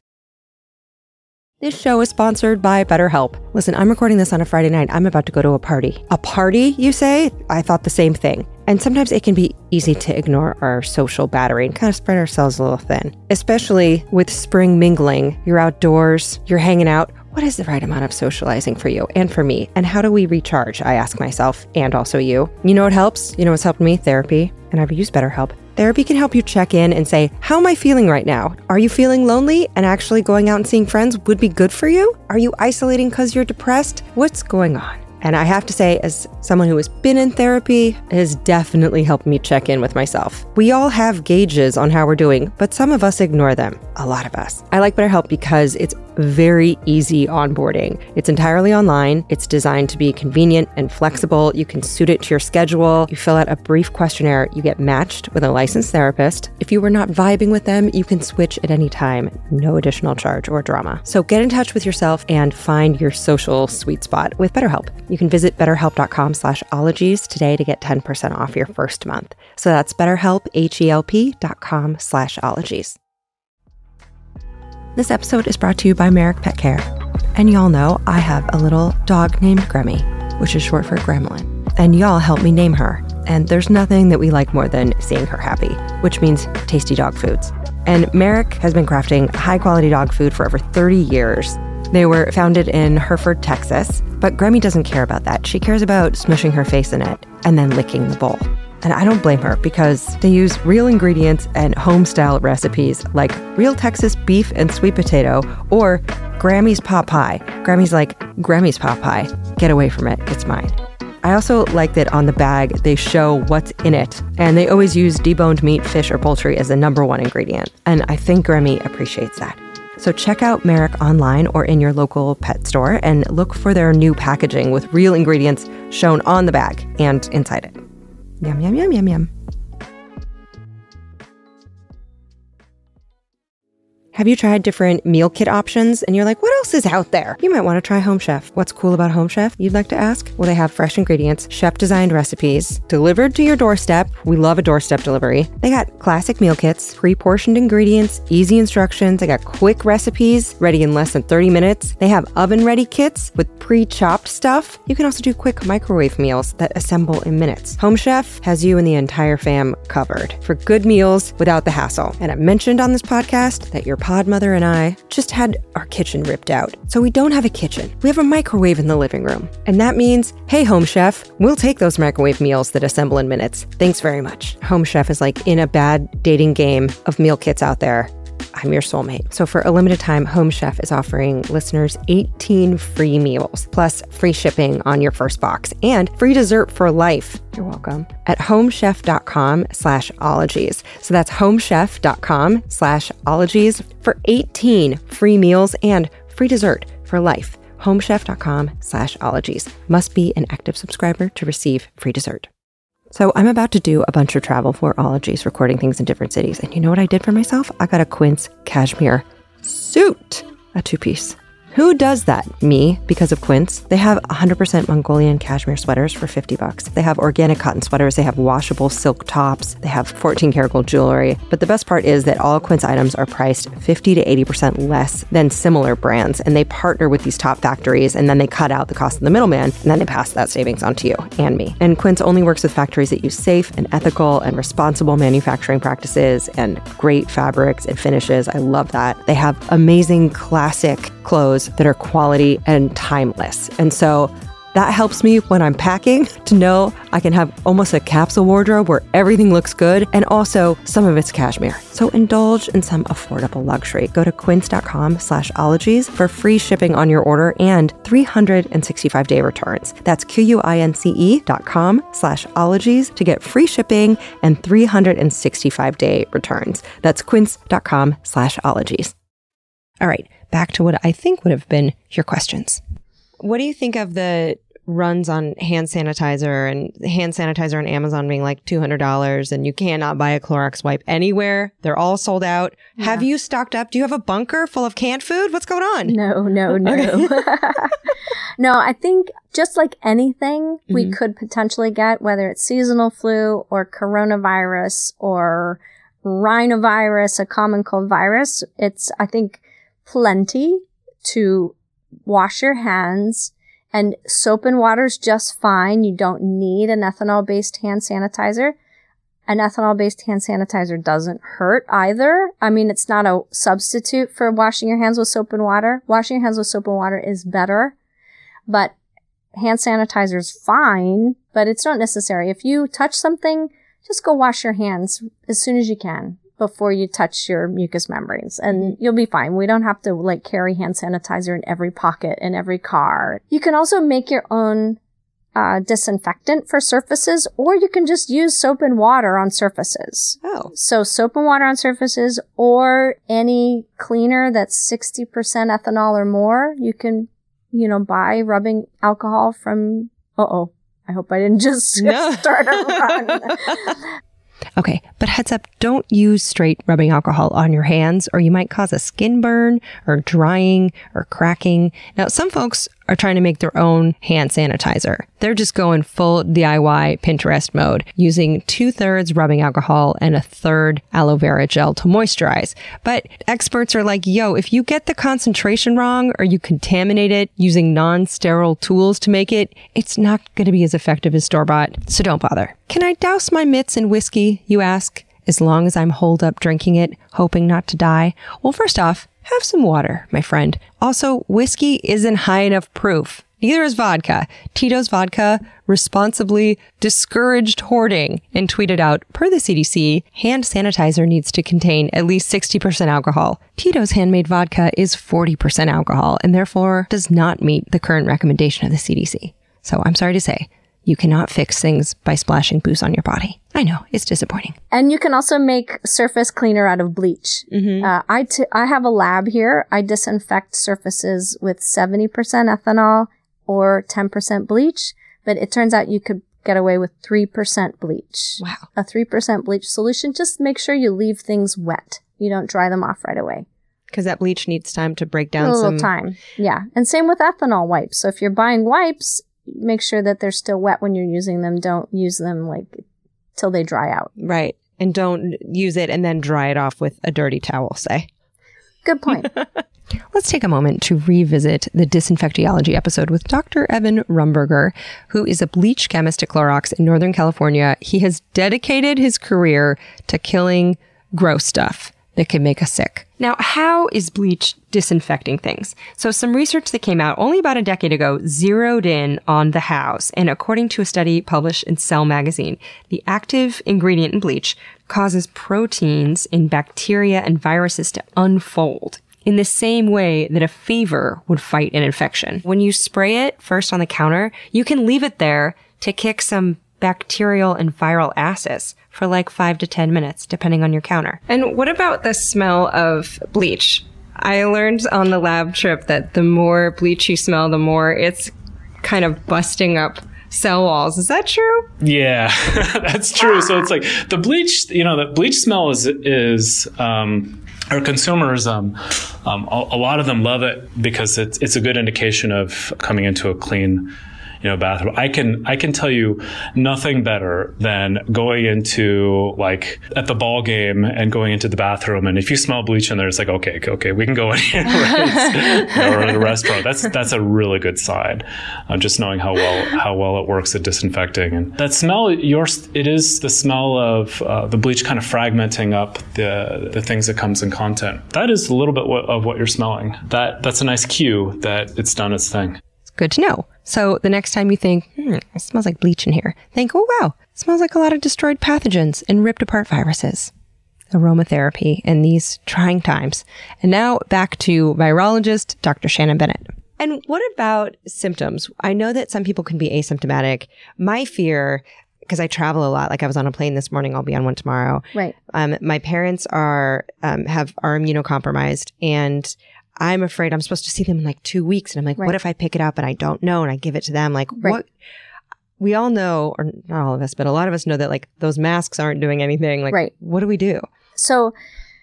This show is sponsored by BetterHelp. Listen, I'm recording this on a Friday night. I'm about to go to a party. A party, you say? I thought the same thing. And sometimes it can be easy to ignore our social battery and kind of spread ourselves a little thin. Especially with spring mingling. You're outdoors, you're hanging out. What is the right amount of socializing for you and for me? And how do we recharge? I ask myself, and also you. You know what helps? You know what's helped me? Therapy. And I've used BetterHelp. Therapy can help you check in and say, how am I feeling right now? Are you feeling lonely and actually going out and seeing friends would be good for you? Are you isolating because you're depressed? What's going on? And I have to say, as someone who has been in therapy, it has definitely helped me check in with myself. We all have gauges on how we're doing, but some of us ignore them. A lot of us. I like BetterHelp because it's very easy onboarding. It's entirely online. It's designed to be convenient and flexible. You can suit it to your schedule. You fill out a brief questionnaire. You get matched with a licensed therapist. If you were not vibing with them, you can switch at any time. No additional charge or drama. So get in touch with yourself and find your social sweet spot with BetterHelp. You can visit betterhelp.com/ologies today to get 10% off your first month. So that's BetterHelp, HELP.com/ologies. This episode is brought to you by Merrick Pet Care. And y'all know I have a little dog named Gremmy, which is short for Gremlin. And y'all helped me name her. And there's nothing that we like more than seeing her happy, which means tasty dog foods. And Merrick has been crafting high-quality dog food for over 30 years. They were founded in Hereford, Texas, but Gremmy doesn't care about that. She cares about smushing her face in it and then licking the bowl. And I don't blame her because they use real ingredients and home-style recipes like real Texas beef and sweet potato or Grammy's pot pie. Grammy's like, Grammy's pot pie. Get away from it. It's mine. I also like that on the bag, they show what's in it. And they always use deboned meat, fish, or poultry as the number one ingredient. And I think Gremmy appreciates that. So check out Merrick online or in your local pet store and look for their new packaging with real ingredients shown on the bag and inside it. Yum, yum, yum, yum, yum. Have you tried different meal kit options and you're like, what else is out there? You might want to try Home Chef. What's cool about Home Chef, you'd like to ask? Well, they have fresh ingredients, chef-designed recipes, delivered to your doorstep. We love a doorstep delivery. They got classic meal kits, pre-portioned ingredients, easy instructions. They got quick recipes, ready in less than 30 minutes. They have oven-ready kits with pre-chopped stuff. You can also do quick microwave meals that assemble in minutes. Home Chef has you and the entire fam covered for good meals without the hassle. And I mentioned on this podcast that your pod mother and I just had our kitchen ripped out. So we don't have a kitchen. We have a microwave in the living room. And that means, hey, Home Chef, we'll take those microwave meals that assemble in minutes. Thanks very much. Home Chef is like in a bad dating game of meal kits out there. I'm your soulmate. So for a limited time, Home Chef is offering listeners 18 free meals, plus free shipping on your first box and free dessert for life. You're welcome. At homechef.com/ologies. So that's homechef.com/ologies for 18 free meals and free dessert for life. homechef.com/ologies. Must be an active subscriber to receive free dessert. So I'm about to do a bunch of travel for Ologies, recording things in different cities. And you know what I did for myself? I got a Quince cashmere suit, a two-piece. Who does that? Me, because of Quince. They have 100% Mongolian cashmere sweaters for $50. They have organic cotton sweaters. They have washable silk tops. They have 14-karat gold jewelry. But the best part is that all Quince items are priced 50 to 80% less than similar brands. And they partner with these top factories, and then they cut out the cost of the middleman, and then they pass that savings on to you and me. And Quince only works with factories that use safe and ethical and responsible manufacturing practices and great fabrics and finishes. I love that. They have amazing classic clothes that are quality and timeless. And so that helps me when I'm packing to know I can have almost a capsule wardrobe where everything looks good and also some of it's cashmere. So indulge in some affordable luxury. Go to quince.com/ologies for free shipping on your order and 365-day returns. That's QUINCE.com/ologies to get free shipping and 365-day returns. That's quince.com/ologies. All right, back to what I think would have been your questions. What do you think of the runs on hand sanitizer on Amazon being like $200 and you cannot buy a Clorox wipe anywhere? They're all sold out. Yeah. Have you stocked up? Do you have a bunker full of canned food? What's going on? No. Okay. No, I think just like anything we could potentially get, whether it's seasonal flu or coronavirus or rhinovirus, a common cold virus, it's, I think, plenty to wash your hands, and soap and water is just fine. You don't need an ethanol-based hand sanitizer. An ethanol-based hand sanitizer doesn't hurt either. I mean, it's not a substitute for washing your hands with soap and water. Washing your hands with soap and water is better, but hand sanitizer is fine, but it's not necessary. If you touch something, just go wash your hands as soon as you can before you touch your mucous membranes, and you'll be fine. We don't have to carry hand sanitizer in every pocket in every car. You can also make your own disinfectant for surfaces, or you can just use soap and water on surfaces. Oh. So soap and water on surfaces, or any cleaner that's 60% ethanol or more. You can, buy rubbing alcohol from, I hope I didn't just start a run. Okay, but heads up, don't use straight rubbing alcohol on your hands or you might cause a skin burn or drying or cracking. Now, some folks are trying to make their own hand sanitizer. They're just going full DIY Pinterest mode, using 2/3 rubbing alcohol and 1/3 aloe vera gel to moisturize. But experts are like, yo, if you get the concentration wrong or you contaminate it using non-sterile tools to make it, it's not going to be as effective as store-bought. So don't bother. Can I douse my mitts in whiskey, you ask? As long as I'm holed up drinking it, hoping not to die? Well, first off, have some water, my friend. Also, whiskey isn't high enough proof. Neither is vodka. Tito's Vodka responsibly discouraged hoarding and tweeted out, per the CDC, hand sanitizer needs to contain at least 60% alcohol. Tito's handmade vodka is 40% alcohol and therefore does not meet the current recommendation of the CDC. So I'm sorry to say, you cannot fix things by splashing booze on your body. I know, it's disappointing. And you can also make surface cleaner out of bleach. Mm-hmm. I have a lab here. I disinfect surfaces with 70% ethanol or 10% bleach, but it turns out you could get away with 3% bleach. Wow. A 3% bleach solution. Just make sure you leave things wet. You don't dry them off right away. Because that bleach needs time to break down a little time. Yeah. And same with ethanol wipes. So if you're buying wipes, make sure that they're still wet when you're using them. Don't use them till they dry out. Right. And don't use it and then dry it off with a dirty towel, say. Good point. Let's take a moment to revisit the Disinfectiology episode with Dr. Evan Rumberger, who is a bleach chemist at Clorox in Northern California. He has dedicated his career to killing gross stuff that can make us sick. Now, how is bleach disinfecting things? So some research that came out only about a decade ago zeroed in on the hows. And according to a study published in Cell magazine, the active ingredient in bleach causes proteins in bacteria and viruses to unfold in the same way that a fever would fight an infection. When you spray it first on the counter, you can leave it there to kick some bacterial and viral acids for 5 to 10 minutes, depending on your counter. And what about the smell of bleach? I learned on the lab trip that the more bleach you smell, the more it's kind of busting up cell walls. Is that true? Yeah, that's true. So it's the bleach, the bleach smell is or consumers, a lot of them love it because it's a good indication of coming into a clean bathroom. I can tell you nothing better than going into at the ball game and going into the bathroom, and if you smell bleach in there, it's okay, we can go in here, right? Or at a restaurant. That's a really good sign. Just knowing how well it works at disinfecting, and that smell, it is the smell of the bleach kind of fragmenting up the things that comes in content. That is a little bit of what you're smelling. That's a nice cue that it's done its thing. Good to know. So the next time you think, it smells like bleach in here, think, oh wow, it smells like a lot of destroyed pathogens and ripped apart viruses. Aromatherapy in these trying times. And now back to virologist Dr. Shannon Bennett. And what about symptoms? I know that some people can be asymptomatic. My fear, because I travel a lot, I was on a plane this morning, I'll be on one tomorrow. Right. My parents are immunocompromised, and I'm afraid I'm supposed to see them in 2 weeks. And I'm right. What if I pick it up and I don't know and I give it to them? Right. What? We all know, or not all of us, but a lot of us know that those masks aren't doing anything. Right. What do we do? So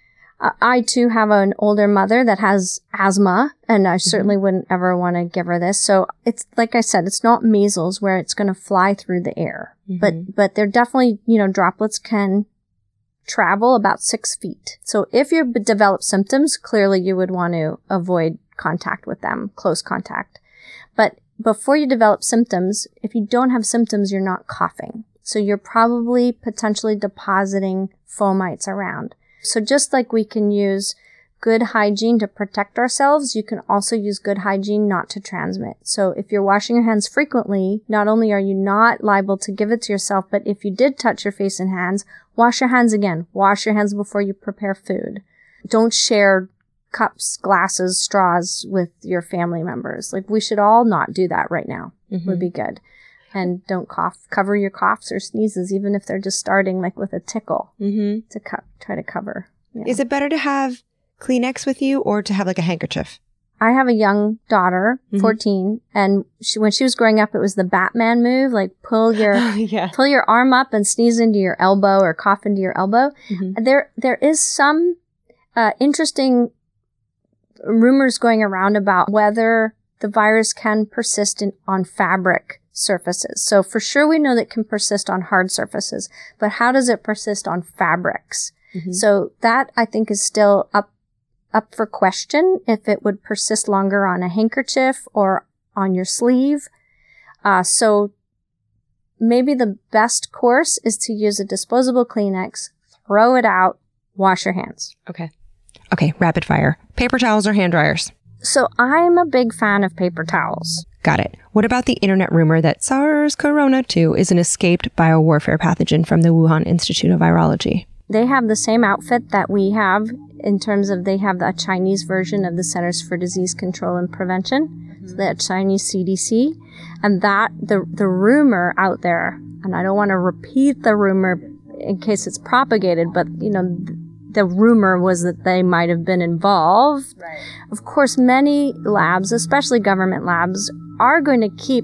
I too have an older mother that has asthma, and I certainly wouldn't ever want to give her this. So it's, like I said, it's not measles where it's going to fly through the air, but they're definitely, droplets can travel about 6 feet. So if you develop symptoms, clearly you would want to avoid contact with them, close contact. But before you develop symptoms, if you don't have symptoms, you're not coughing. So you're probably potentially depositing fomites around. So just like we can use good hygiene to protect ourselves, you can also use good hygiene not to transmit. So if you're washing your hands frequently, not only are you not liable to give it to yourself, but if you did touch your face and hands, wash your hands again. Wash your hands before you prepare food. Don't share cups, glasses, straws with your family members. We should all not do that right now. Would be good. And don't cough. Cover your coughs or sneezes, even if they're just starting like with a tickle, to try to cover. Yeah. Is it better to have Kleenex with you or to have like a handkerchief? I have a young daughter, 14, and when she was growing up, it was the Batman move, like pull your arm up and sneeze into your elbow or cough into your elbow. There is some interesting rumors going around about whether the virus can persist on fabric surfaces. So for sure we know that it can persist on hard surfaces, but how does it persist on fabrics? So that I think is still up for question, if it would persist longer on a handkerchief or on your sleeve. So maybe the best course is to use a disposable Kleenex, throw it out, wash your hands. Okay, rapid fire. Paper towels or hand dryers? So I'm a big fan of paper towels. Got it. What about the internet rumor that SARS-CoV-2 is an escaped biowarfare pathogen from the Wuhan Institute of Virology? They have the same outfit that we have in terms of they have the Chinese version of the Centers for Disease Control and Prevention, so the Chinese CDC. And that, the rumor out there, and I don't want to repeat the rumor in case it's propagated, but, you know, the rumor was that they might have been involved. Right. Of course, many labs, especially government labs, are going to keep,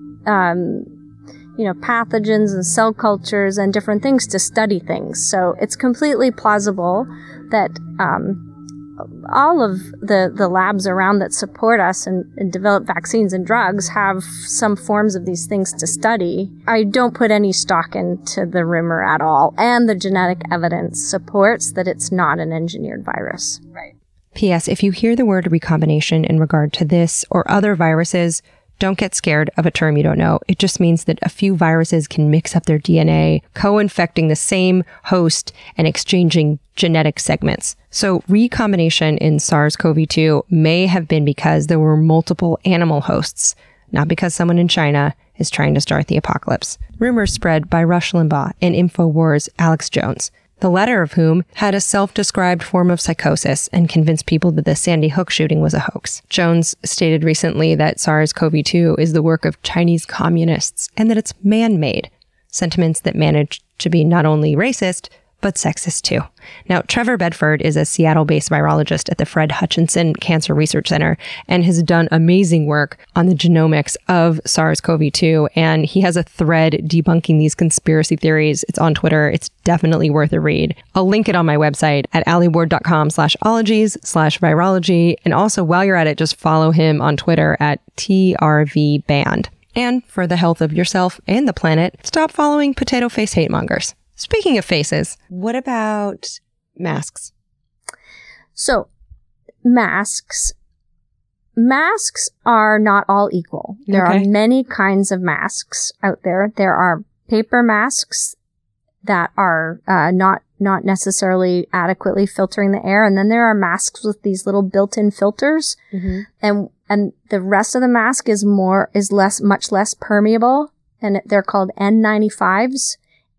pathogens and cell cultures and different things to study things. So it's completely plausible that all of the labs around that support us and develop vaccines and drugs have some forms of these things to study. I don't put any stock into the rumor at all. And the genetic evidence supports that it's not an engineered virus. Right. P.S. If you hear the word recombination in regard to this or other viruses, don't get scared of a term you don't know. It just means that a few viruses can mix up their DNA, co-infecting the same host and exchanging genetic segments. So recombination in SARS-CoV-2 may have been because there were multiple animal hosts, not because someone in China is trying to start the apocalypse. Rumors spread by Rush Limbaugh and InfoWars' Alex Jones, the latter of whom had a self-described form of psychosis and convinced people that the Sandy Hook shooting was a hoax. Jones stated recently that SARS-CoV-2 is the work of Chinese communists and that it's man-made, sentiments that managed to be not only racist, but sexist too. Now, Trevor Bedford is a Seattle-based virologist at the Fred Hutchinson Cancer Research Center and has done amazing work on the genomics of SARS-CoV-2. And he has a thread debunking these conspiracy theories. It's on Twitter. It's definitely worth a read. I'll link it on my website at alieward.com/ologies/virology. And also, while you're at it, just follow him on Twitter at TRVBand. And for the health of yourself and the planet, stop following potato face hate mongers. Speaking of faces, what about masks? So, masks are not all equal. There are many kinds of masks out there. There are paper masks that are not necessarily adequately filtering the air, and then there are masks with these little built-in filters, and the rest of the mask is much less permeable, and they're called N95s.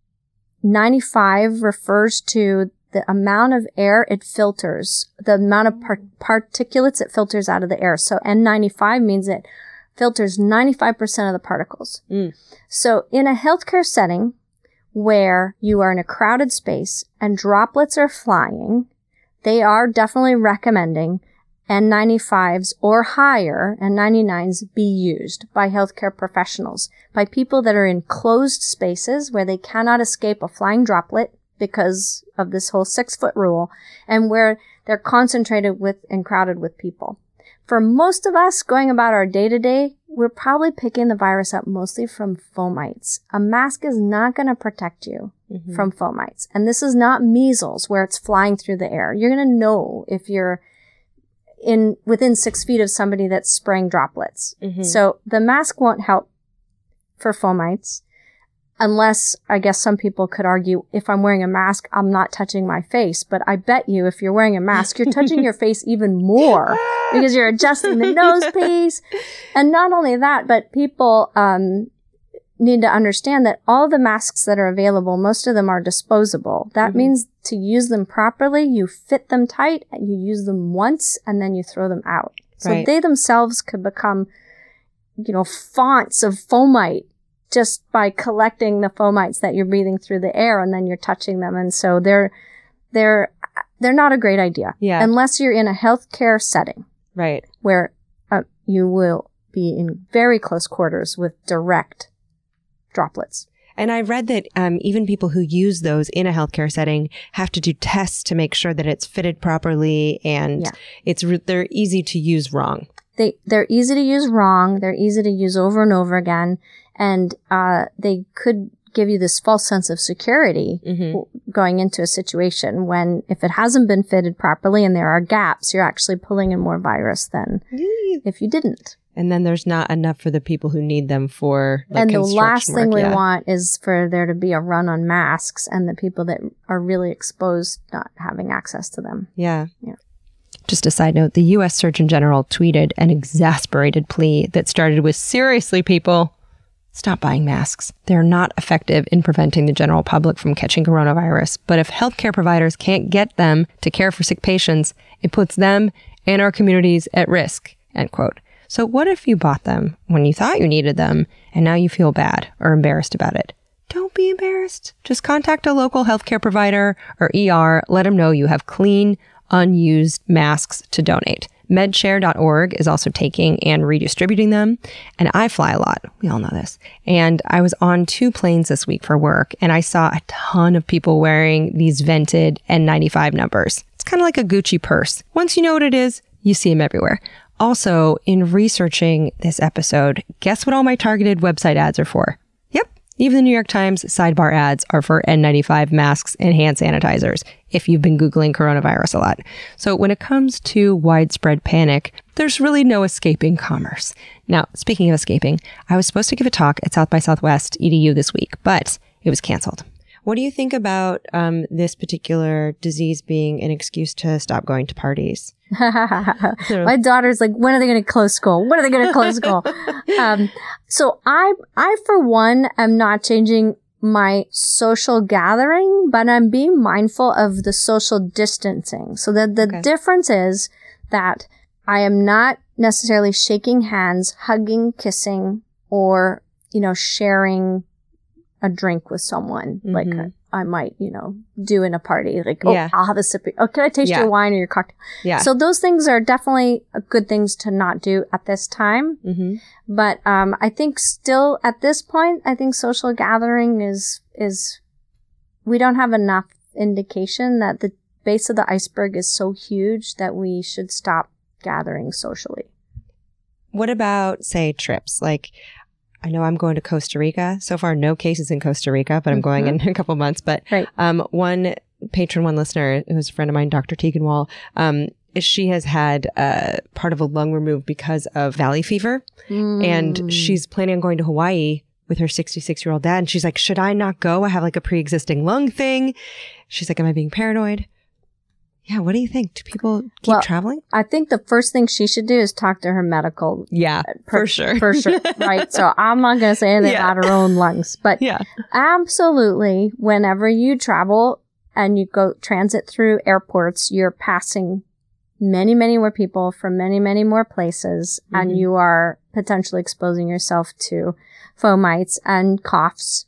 95 refers to the amount of air it filters, the amount of particulates it filters out of the air. So N95 means it filters 95% of the particles. So in a healthcare setting where you are in a crowded space and droplets are flying, they are definitely recommending N95s or higher, N99s, be used by healthcare professionals, by people that are in closed spaces where they cannot escape a flying droplet because of this whole 6-foot rule, and where they're concentrated with and crowded with people. For most of us going about our day-to-day, we're probably picking the virus up mostly from fomites. A mask is not going to protect you from fomites. And this is not measles where it's flying through the air. You're going to know if you're within 6 feet of somebody that's spraying droplets. So the mask won't help for fomites unless, I guess some people could argue, if I'm wearing a mask, I'm not touching my face. But I bet you if you're wearing a mask, you're touching your face even more because you're adjusting the nose piece. And not only that, but people need to understand that all the masks that are available, most of them are disposable. That means to use them properly, you fit them tight, you use them once, and then you throw them out. So they themselves could become, fonts of fomite just by collecting the fomites that you're breathing through the air, and then you're touching them. And so they're not a great idea. Yeah. Unless you're in a healthcare setting. Right. Where you will be in very close quarters with direct droplets. And I read that even people who use those in a healthcare setting have to do tests to make sure that it's fitted properly, and they're easy to use wrong. They're easy to use wrong. They're easy to use over and over again. And they could give you this false sense of security going into a situation when, if it hasn't been fitted properly and there are gaps, you're actually pulling in more virus than if you didn't. And then there's not enough for the people who need them for and the last thing we want is for there to be a run on masks and the people that are really exposed not having access to them. Yeah. Just a side note, the U.S. Surgeon General tweeted an exasperated plea that started with, seriously, people, stop buying masks. They're not effective in preventing the general public from catching coronavirus. But if healthcare providers can't get them to care for sick patients, it puts them and our communities at risk, end quote. So what if you bought them when you thought you needed them and now you feel bad or embarrassed about it? Don't be embarrassed. Just contact a local healthcare provider or ER. Let them know you have clean, unused masks to donate. Medshare.org is also taking and redistributing them. And I fly a lot. We all know this. And I was on 2 planes this week for work, and I saw a ton of people wearing these vented N95 numbers. It's kind of like a Gucci purse. Once you know what it is, you see them everywhere. Also, in researching this episode, guess what all my targeted website ads are for? Yep. Even the New York Times sidebar ads are for N95 masks and hand sanitizers, if you've been Googling coronavirus a lot. So when it comes to widespread panic, there's really no escaping commerce. Now, speaking of escaping, I was supposed to give a talk at South by Southwest EDU this week, but it was canceled. What do you think about this particular disease being an excuse to stop going to parties? My daughter's like, when are they going to close school? When are they going to close school? So I, for one, am not changing my social gathering, but I'm being mindful of the social distancing. So that the difference is that I am not necessarily shaking hands, hugging, kissing, or, sharing a drink with someone like I might, do in a party. Like, I'll have a sip. Oh, can I taste your wine or your cocktail? Yeah. So those things are definitely good things to not do at this time. Mm-hmm. But I think still at this point, I think social gathering is we don't have enough indication that the base of the iceberg is so huge that we should stop gathering socially. What about, say, trips? Like, I know I'm going to Costa Rica. So far, no cases in Costa Rica, but I'm going in a couple months. But one patron, one listener, who's a friend of mine, Dr. Tegan Wall, she has had part of a lung removed because of valley fever. And she's planning on going to Hawaii with her 66-year-old dad. And she's like, should I not go? I have like a pre-existing lung thing. She's like, am I being paranoid? Yeah, what do you think? Do people keep traveling? I think the first thing she should do is talk to her medical. Yeah, for sure. For sure. Right. So I'm not going to say anything about her own lungs. But absolutely, whenever you travel and you go transit through airports, you're passing many, many more people from many, many more places. And you are potentially exposing yourself to fomites and coughs.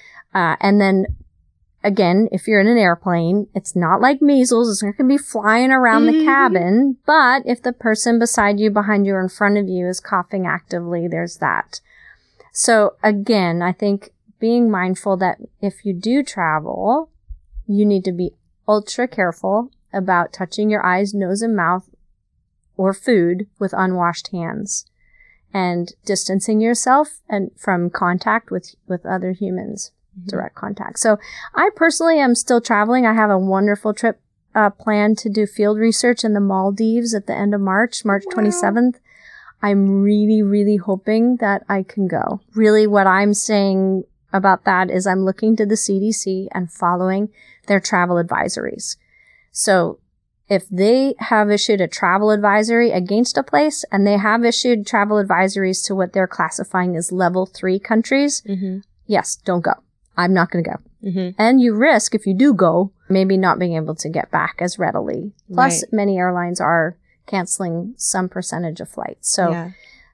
And then again, if you're in an airplane, it's not like measles. It's not going to be flying around the cabin. But if the person beside you, behind you, or in front of you is coughing actively, there's that. So again, I think being mindful that if you do travel, you need to be ultra careful about touching your eyes, nose, and mouth or food with unwashed hands, and distancing yourself and from contact with other humans. Direct contact. So I personally am still traveling. I have a wonderful trip planned to do field research in the Maldives at the end of March 27th. I'm really, really hoping that I can go. Really, what I'm saying about that is I'm looking to the CDC and following their travel advisories. So if they have issued a travel advisory against a place, and they have issued travel advisories to what they're classifying as level 3 countries, yes, don't go. I'm not going to go. And you risk, if you do go, maybe not being able to get back as readily. Plus, many airlines are canceling some percentage of flights. So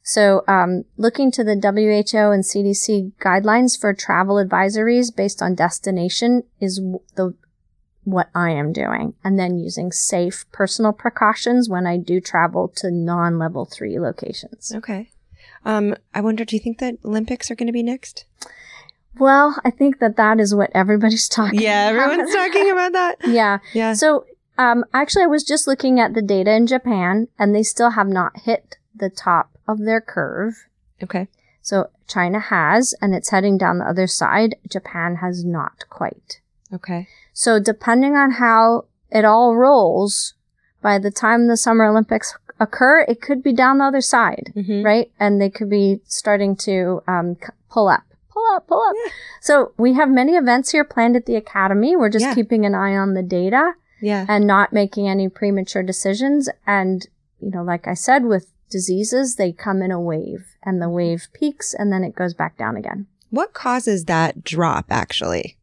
So looking to the WHO and CDC guidelines for travel advisories based on destination is what I am doing. And then using safe personal precautions when I do travel to non-level 3 locations. Okay. I wonder, do you think that Olympics are going to be next? Well, I think that is what everybody's talking about. Yeah, everyone's talking about that. Yeah. Yeah. So actually, I was just looking at the data in Japan, and they still have not hit the top of their curve. Okay. So China has, and it's heading down the other side. Japan has not quite. Okay. So depending on how it all rolls, by the time the Summer Olympics occur, it could be down the other side, right? And they could be starting to pull up. Yeah. So we have many events here planned at the Academy. We're just keeping an eye on the data and not making any premature decisions. And, like I said, with diseases, they come in a wave, and the wave peaks and then it goes back down again. What causes that drop, actually?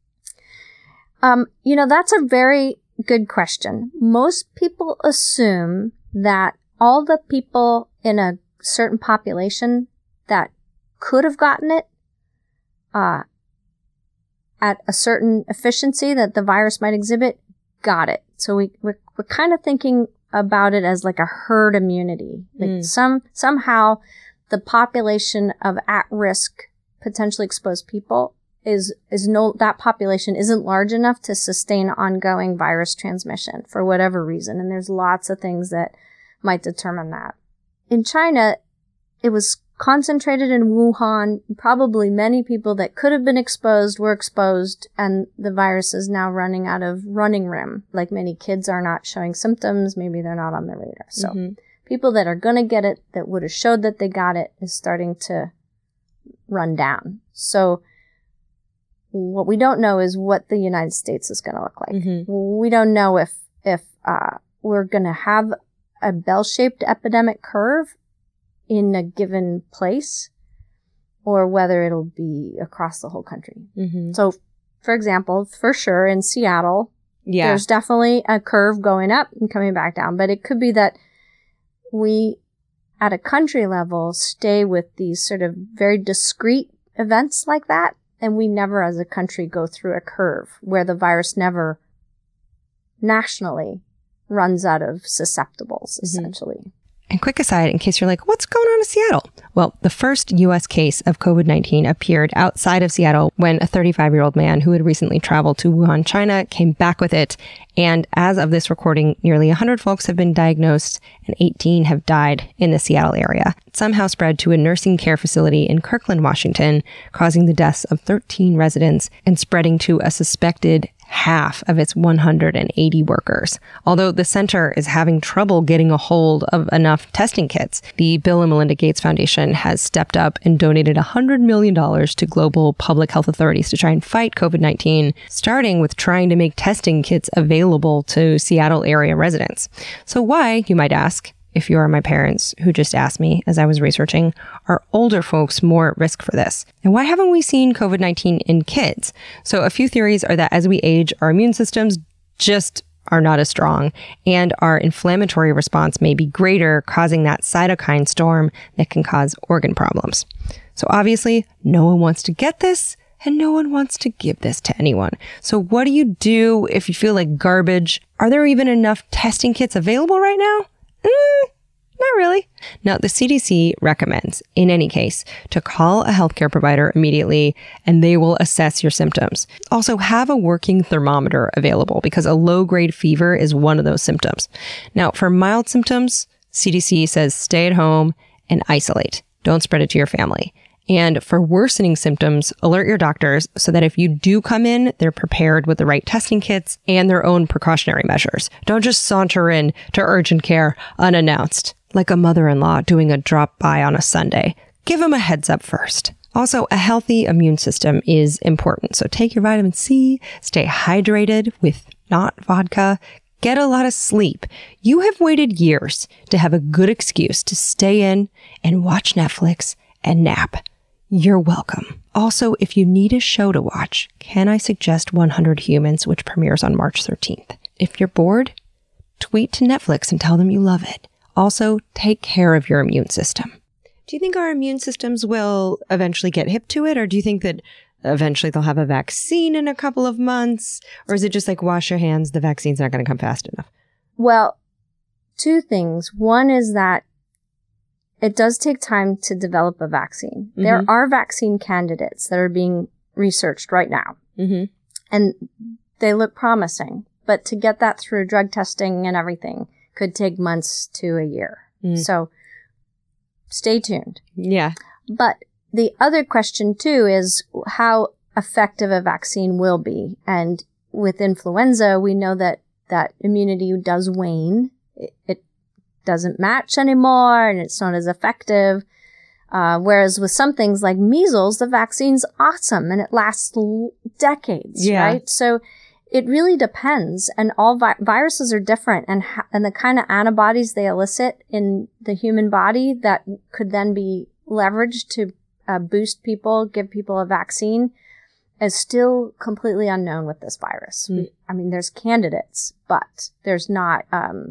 That's a very good question. Most people assume that all the people in a certain population that could have gotten it at a certain efficiency that the virus might exhibit got it. So we're kind of thinking about it as like a herd immunity. Like somehow the population of at-risk, potentially exposed people that population isn't large enough to sustain ongoing virus transmission for whatever reason. And there's lots of things that might determine that. In China, it was concentrated in Wuhan. Probably many people that could have been exposed were exposed, and the virus is now running out of running room. Like, many kids are not showing symptoms. Maybe they're not on the radar. So people that are going to get it, that would have showed that they got it, is starting to run down. So what we don't know is what the United States is going to look like. We don't know if we're going to have a bell-shaped epidemic curve in a given place, or whether it'll be across the whole country. So, for example, for sure in Seattle, there's definitely a curve going up and coming back down. But it could be that we, at a country level, stay with these sort of very discrete events like that, and we never as a country go through a curve where the virus never nationally runs out of susceptibles, essentially. And quick aside, in case you're like, what's going on in Seattle? Well, the first U.S. case of COVID-19 appeared outside of Seattle when a 35-year-old man who had recently traveled to Wuhan, China, came back with it. And as of this recording, nearly 100 folks have been diagnosed and 18 have died in the Seattle area. It somehow spread to a nursing care facility in Kirkland, Washington, causing the deaths of 13 residents and spreading to a suspected half of its 180 workers. Although the center is having trouble getting a hold of enough testing kits, the Bill and Melinda Gates Foundation has stepped up and donated $100 million to global public health authorities to try and fight COVID-19, starting with trying to make testing kits available to Seattle area residents. So why, you might ask, if you are my parents who just asked me as I was researching, are older folks more at risk for this? And why haven't we seen COVID-19 in kids? So a few theories are that as we age, our immune systems just are not as strong, and our inflammatory response may be greater, causing that cytokine storm that can cause organ problems. So obviously, no one wants to get this, and no one wants to give this to anyone. So what do you do if you feel like garbage? Are there even enough testing kits available right now? Not really. Now, the CDC recommends, in any case, to call a healthcare provider immediately, and they will assess your symptoms. Also, have a working thermometer available, because a low-grade fever is one of those symptoms. Now, for mild symptoms, CDC says stay at home and isolate. Don't spread it to your family. And for worsening symptoms, alert your doctors so that if you do come in, they're prepared with the right testing kits and their own precautionary measures. Don't just saunter in to urgent care unannounced, like a mother-in-law doing a drop-by on a Sunday. Give them a heads up first. Also, a healthy immune system is important. So take your vitamin C, stay hydrated with not vodka, get a lot of sleep. You have waited years to have a good excuse to stay in and watch Netflix and nap. You're welcome. Also, if you need a show to watch, can I suggest 100 Humans, which premieres on March 13th? If you're bored, tweet to Netflix and tell them you love it. Also, take care of your immune system. Do you think our immune systems will eventually get hip to it? Or do you think that eventually they'll have a vaccine in a couple of months? Or is it just like wash your hands, the vaccine's not going to come fast enough? Well, two things. One is that it does take time to develop a vaccine. Mm-hmm. There are vaccine candidates that are being researched right now. Mm-hmm. And they look promising. But to get that through drug testing and everything could take months to a year. So stay tuned. Yeah. But the other question, too, is how effective a vaccine will be. And with influenza, we know that immunity does wane. It doesn't match anymore, and it's not as effective. Whereas with some things like measles, the vaccine's awesome, and it lasts decades, right? So it really depends. And all viruses are different, and the kind of antibodies they elicit in the human body that could then be leveraged to boost people, give people a vaccine, is still completely unknown with this virus. I mean, there's candidates, but there's not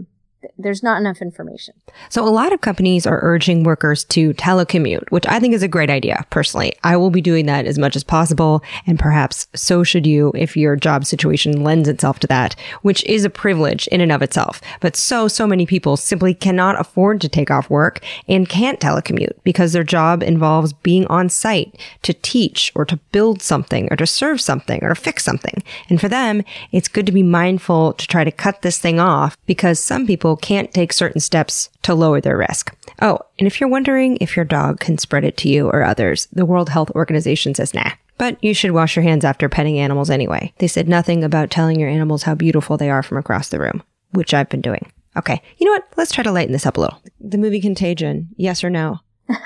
enough information. So a lot of companies are urging workers to telecommute, which I think is a great idea. Personally, I will be doing that as much as possible. And perhaps so should you if your job situation lends itself to that, which is a privilege in and of itself. But so many people simply cannot afford to take off work and can't telecommute because their job involves being on site to teach or to build something or to serve something or to fix something. And for them, it's good to be mindful to try to cut this thing off because some people can't take certain steps to lower their risk. Oh, and if you're wondering if your dog can spread it to you or others, the World Health Organization says nah. But you should wash your hands after petting animals anyway. They said nothing about telling your animals how beautiful they are from across the room, which I've been doing. Okay, you know what? Let's try to lighten this up a little. The movie Contagion, yes or no?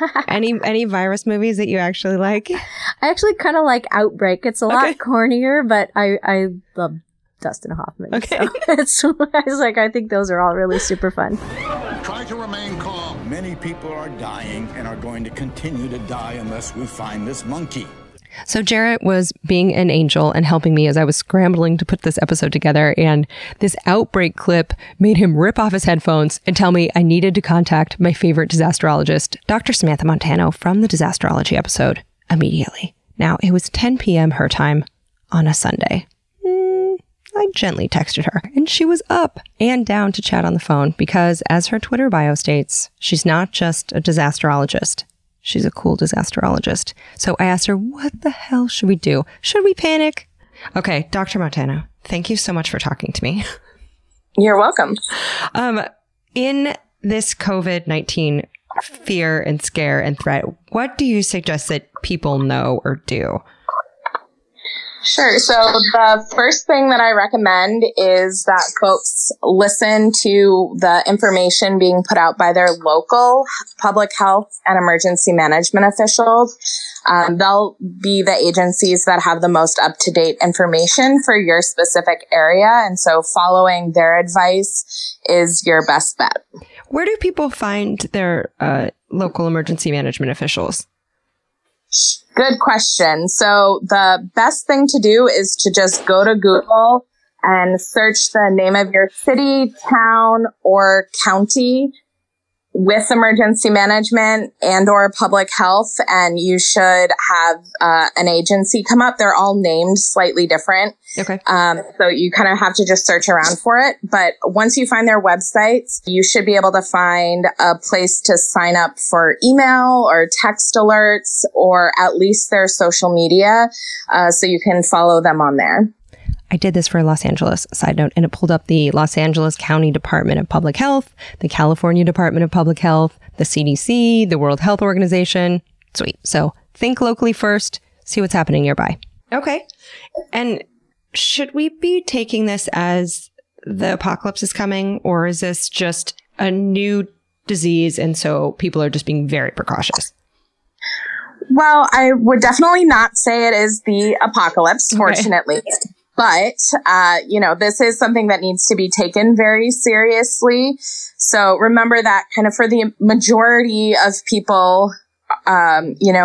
Any virus movies that you actually like? I actually kind of like Outbreak. It's a lot cornier, but I love Dustin Hoffman. Okay. So I think those are all really super fun. Try to remain calm. Many people are dying and are going to continue to die unless we find this monkey. So Jarrett was being an angel and helping me as I was scrambling to put this episode together. And this Outbreak clip made him rip off his headphones and tell me I needed to contact my favorite disasterologist, Dr. Samantha Montano from the Disasterology episode immediately. Now, it was 10 p.m. her time on a Sunday. I gently texted her, and she was up and down to chat on the phone because, as her Twitter bio states, she's not just a disasterologist. She's a cool disasterologist. So I asked her, what the hell should we do? Should we panic? Okay, Dr. Montano, thank you so much for talking to me. You're welcome. In this COVID-19 fear and scare and threat, what do you suggest that people know or do? Sure. So the first thing that I recommend is that folks listen to the information being put out by their local public health and emergency management officials. They'll be the agencies that have the most up-to-date information for your specific area. And so following their advice is your best bet. Where do people find their local emergency management officials? Good question. So the best thing to do is to just go to Google and search the name of your city, town, or county with emergency management and or public health, and you should have an agency come up. They're all named slightly different. Okay. So you kind of have to just search around for it. But once you find their websites, you should be able to find a place to sign up for email or text alerts, or at least their social media, so you can follow them on there. I did this for Los Angeles, side note, and it pulled up the Los Angeles County Department of Public Health, the California Department of Public Health, the CDC, the World Health Organization. Sweet. So think locally first, see what's happening nearby. Okay. And should we be taking this as the apocalypse is coming, or is this just a new disease and so people are just being very precautious? Well, I would definitely not say it is the apocalypse, fortunately. Okay. But, this is something that needs to be taken very seriously. So remember that kind of for the majority of people, that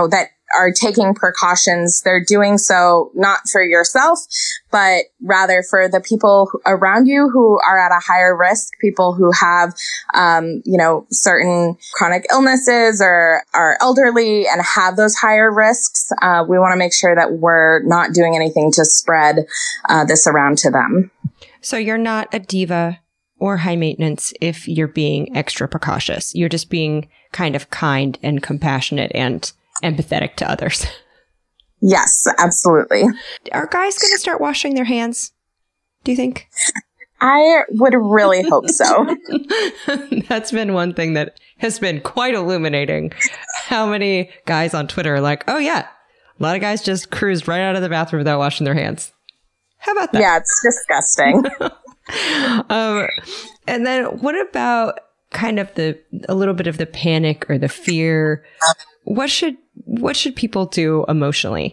are taking precautions, they're doing so not for yourself, but rather for the people around you who are at a higher risk, people who have, certain chronic illnesses or are elderly and have those higher risks. We want to make sure that we're not doing anything to spread this around to them. So you're not a diva or high maintenance if you're being extra precautious. You're just being kind of kind and compassionate and empathetic to others. Yes, absolutely. Are guys going to start washing their hands, do you think? I would really hope so. That's been one thing that has been quite illuminating. How many guys on Twitter are like, oh yeah, a lot of guys just cruised right out of the bathroom without washing their hands. How about that? Yeah, it's disgusting. And then what about kind of a little bit of the panic or the fear? What should people do emotionally?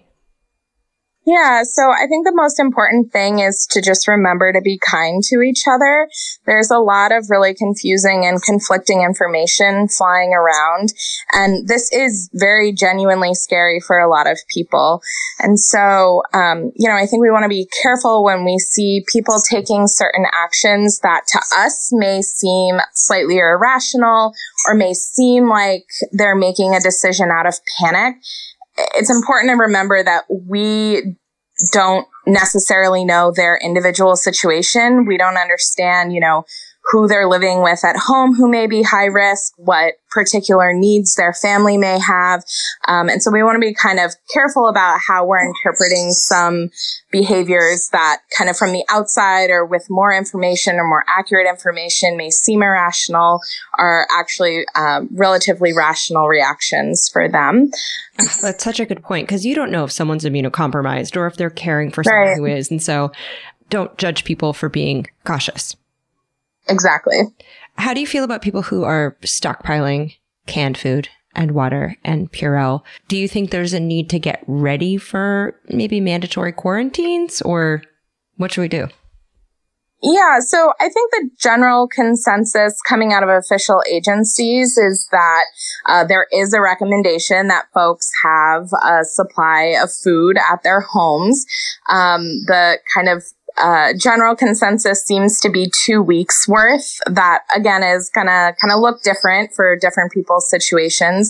Yeah, so I think the most important thing is to just remember to be kind to each other. There's a lot of really confusing and conflicting information flying around, and this is very genuinely scary for a lot of people. And so, I think we want to be careful when we see people taking certain actions that to us may seem slightly irrational or may seem like they're making a decision out of panic. It's important to remember that we don't necessarily know their individual situation. We don't understand, who they're living with at home, who may be high risk, what particular needs their family may have. And so we want to be kind of careful about how we're interpreting some behaviors that kind of from the outside or with more information or more accurate information may seem irrational are actually relatively rational reactions for them. That's such a good point, because you don't know if someone's immunocompromised or if they're caring for someone who is. And so don't judge people for being cautious. Exactly. How do you feel about people who are stockpiling canned food and water and Purell? Do you think there's a need to get ready for maybe mandatory quarantines, or what should we do? Yeah, so I think the general consensus coming out of official agencies is that there is a recommendation that folks have a supply of food at their homes. The kind of general consensus seems to be 2 weeks worth. That again is gonna kind of look different for different people's situations.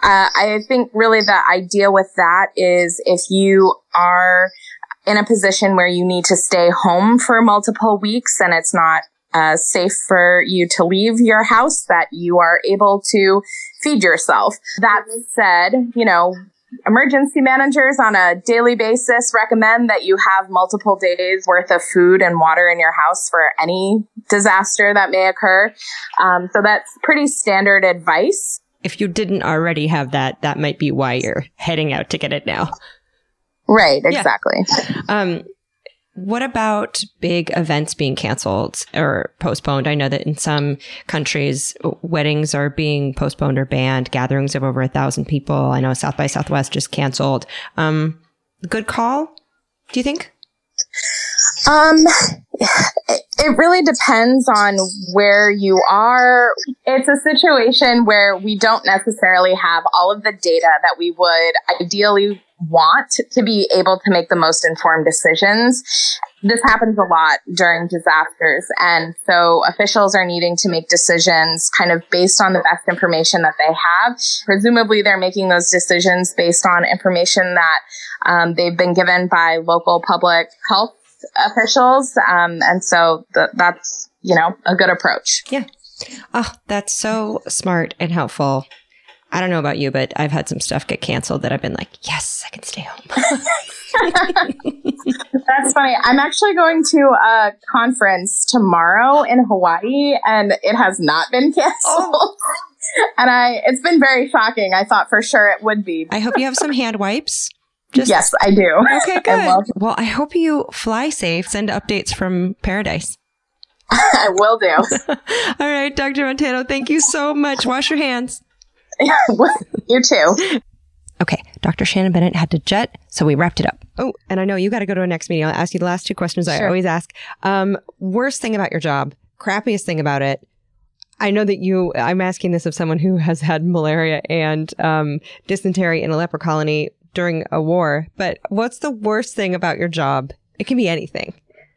I think really the idea with that is if you are in a position where you need to stay home for multiple weeks and it's not safe for you to leave your house, that you are able to feed yourself. That said, emergency managers on a daily basis recommend that you have multiple days worth of food and water in your house for any disaster that may occur. So that's pretty standard advice. If you didn't already have that, that might be why you're heading out to get it now. Right, exactly. Yeah. What about big events being canceled or postponed? I know that in some countries, weddings are being postponed or banned, gatherings of over 1,000 people. I know South by Southwest just canceled. Good call, do you think? It really depends on where you are. It's a situation where we don't necessarily have all of the data that we would ideally want to be able to make the most informed decisions. This happens a lot during disasters. And so officials are needing to make decisions kind of based on the best information that they have. Presumably they're making those decisions based on information that they've been given by local public health officials. And so that's, a good approach. Yeah. Oh, that's so smart and helpful. I don't know about you, but I've had some stuff get canceled that I've been like, yes, I can stay home. That's funny. I'm actually going to a conference tomorrow in Hawaii, and it has not been canceled. Oh. And it's been very shocking. I thought for sure it would be. I hope you have some hand wipes. Yes, I do. Okay, good. Well, I hope you fly safe. Send updates from paradise. I will do. All right, Dr. Montano, thank you so much. Wash your hands. You too. Okay, Dr. Shannon Bennett had to jet, so we wrapped it up. Oh, and I know you got to go to a next meeting. I'll ask you the last two questions I always ask. Worst thing about your job, crappiest thing about it. I know that I'm asking this of someone who has had malaria and dysentery in a leper colony during a war, but what's the worst thing about your job? It can be anything.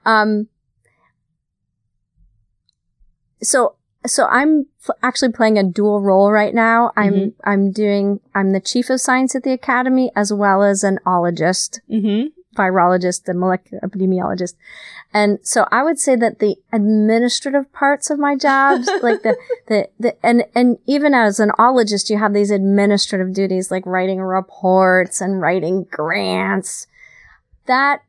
So I'm actually playing a dual role right now. I'm the chief of science at the academy as well as an ologist, virologist, and molecular epidemiologist. And so I would say that the administrative parts of my jobs, like and even as an ologist, you have these administrative duties like writing reports and writing grants. That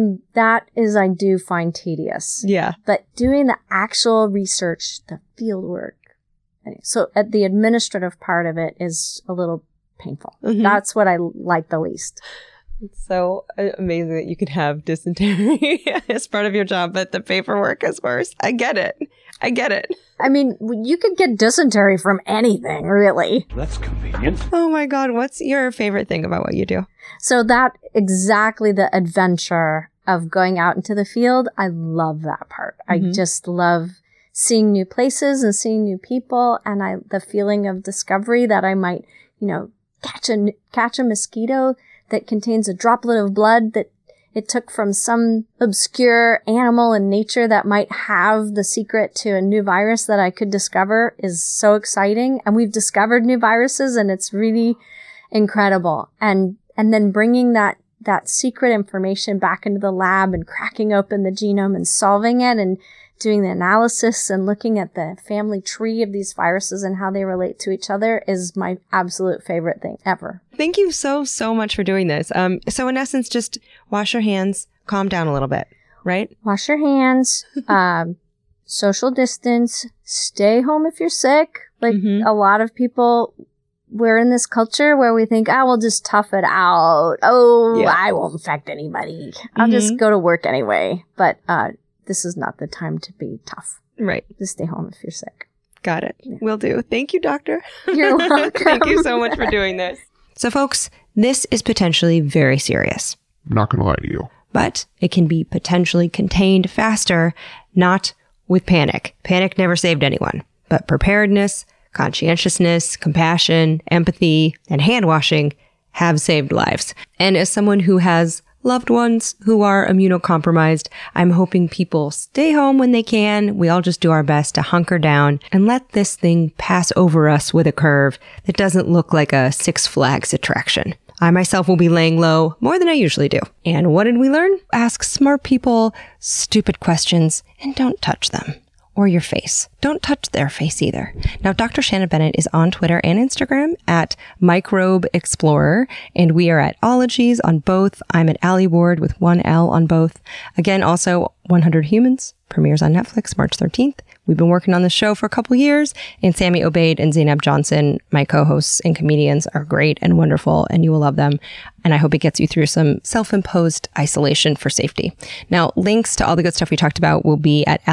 I do find tedious. Yeah. But doing the actual research, the field work. So the administrative part of it is a little painful. That's what I like the least. It's so amazing that you could have dysentery as part of your job, but the paperwork is worse. I get it. I mean, you could get dysentery from anything, really. That's convenient. Oh my God. What's your favorite thing about what you do? So that exactly the adventure of going out into the field. I love that part. I just love seeing new places and seeing new people. And the feeling of discovery that I might, catch a mosquito that contains a droplet of blood that it took from some obscure animal in nature that might have the secret to a new virus that I could discover is so exciting. And we've discovered new viruses and it's really incredible. And then bringing that secret information back into the lab and cracking open the genome and solving it and doing the analysis and looking at the family tree of these viruses and how they relate to each other is my absolute favorite thing ever. Thank you so much for doing this. So in essence, just wash your hands, calm down a little bit, right? Wash your hands, social distance, stay home if you're sick. Like a lot of people, we're in this culture where we think, we'll just tough it out. I won't infect anybody. I'll just go to work anyway. But this is not the time to be tough. Right. Just stay home if you're sick. Got it. Yeah. Will do. Thank you, doctor. You're welcome. Thank you so much for doing this. So, folks, this is potentially very serious. I'm not going to lie to you. But it can be potentially contained faster, not with panic. Panic never saved anyone. But preparedness, conscientiousness, compassion, empathy, and hand washing have saved lives. And as someone who has loved ones who are immunocompromised, I'm hoping people stay home when they can. We all just do our best to hunker down and let this thing pass over us with a curve that doesn't look like a Six Flags attraction. I myself will be laying low more than I usually do. And what did we learn? Ask smart people stupid questions and don't touch them. Or your face. Don't touch their face either. Now, Dr. Shannon Bennett is on Twitter and Instagram at Microbe Explorer, and we are at Ologies on both. I'm at Allie Ward with one L on both. Again, also 100 Humans premieres on Netflix March 13th. We've been working on the show for a couple years, and Sammy Obaid and Zainab Johnson, my co-hosts and comedians, are great and wonderful, and you will love them. And I hope it gets you through some self-imposed isolation for safety. Now, links to all the good stuff we talked about will be at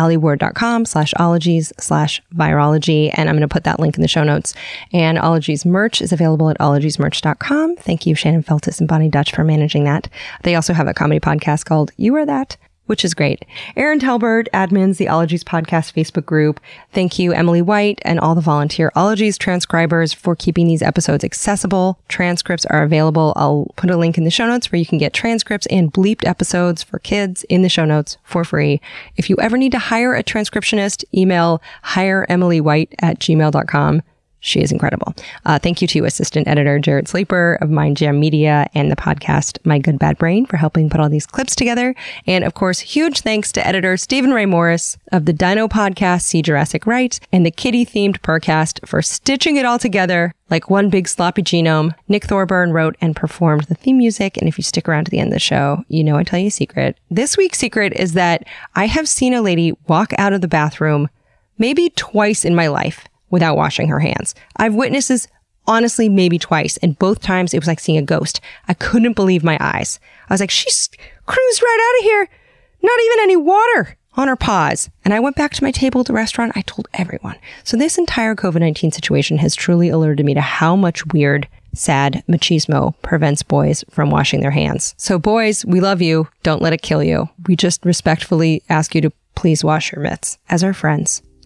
allieward.com/ologies/virology, and I'm going to put that link in the show notes. And Ologies merch is available at ologiesmerch.com. Thank you, Shannon Feltus and Bonnie Dutch, for managing that. They also have a comedy podcast called You Are That, which is great. Aaron Talbert admins the Ologies Podcast Facebook group. Thank you, Emily White, and all the volunteer Ologies transcribers for keeping these episodes accessible. Transcripts are available. I'll put a link in the show notes where you can get transcripts and bleeped episodes for kids in the show notes for free. If you ever need to hire a transcriptionist, email hireemilywhite@gmail.com. She is incredible. Thank you to assistant editor Jared Sleeper of Mind Jam Media and the podcast My Good Bad Brain for helping put all these clips together. And of course, huge thanks to editor Stephen Ray Morris of the Dino podcast See Jurassic Right and the kitty-themed Purrcast for stitching it all together like one big sloppy genome. Nick Thorburn wrote and performed the theme music. And if you stick around to the end of the show, you know I tell you a secret. This week's secret is that I have seen a lady walk out of the bathroom maybe twice in my life without washing her hands. I've witnessed this, honestly, maybe twice. And both times it was like seeing a ghost. I couldn't believe my eyes. I was like, she's cruised right out of here. Not even any water on her paws. And I went back to my table at the restaurant. I told everyone. So this entire COVID-19 situation has truly alerted me to how much weird, sad machismo prevents boys from washing their hands. So boys, we love you. Don't let it kill you. We just respectfully ask you to please wash your mitts as our friends.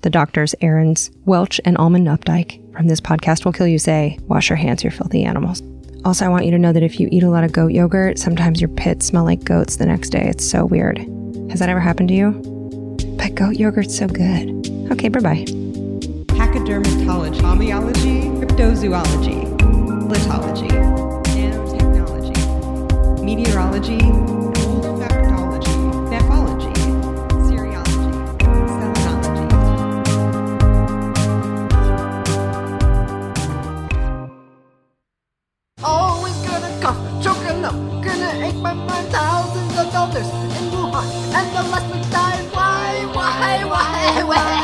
The doctors Aaron's Welch and Almond Updike from This Podcast Will Kill You say, wash your hands, you filthy animals. Also, I want you to know that if you eat a lot of goat yogurt, sometimes your pits smell like goats the next day. It's so weird. Has that ever happened to you? But goat yogurt's so good. Okay, bye-bye. Pachydermatology, homeology, cryptozoology, litology, nanotechnology, meteorology, olfactology, nephology, serology, selenology. Always gonna cough, choking up, gonna ache my mind, thousands of dollars in Wuhan, and the last we died. Why?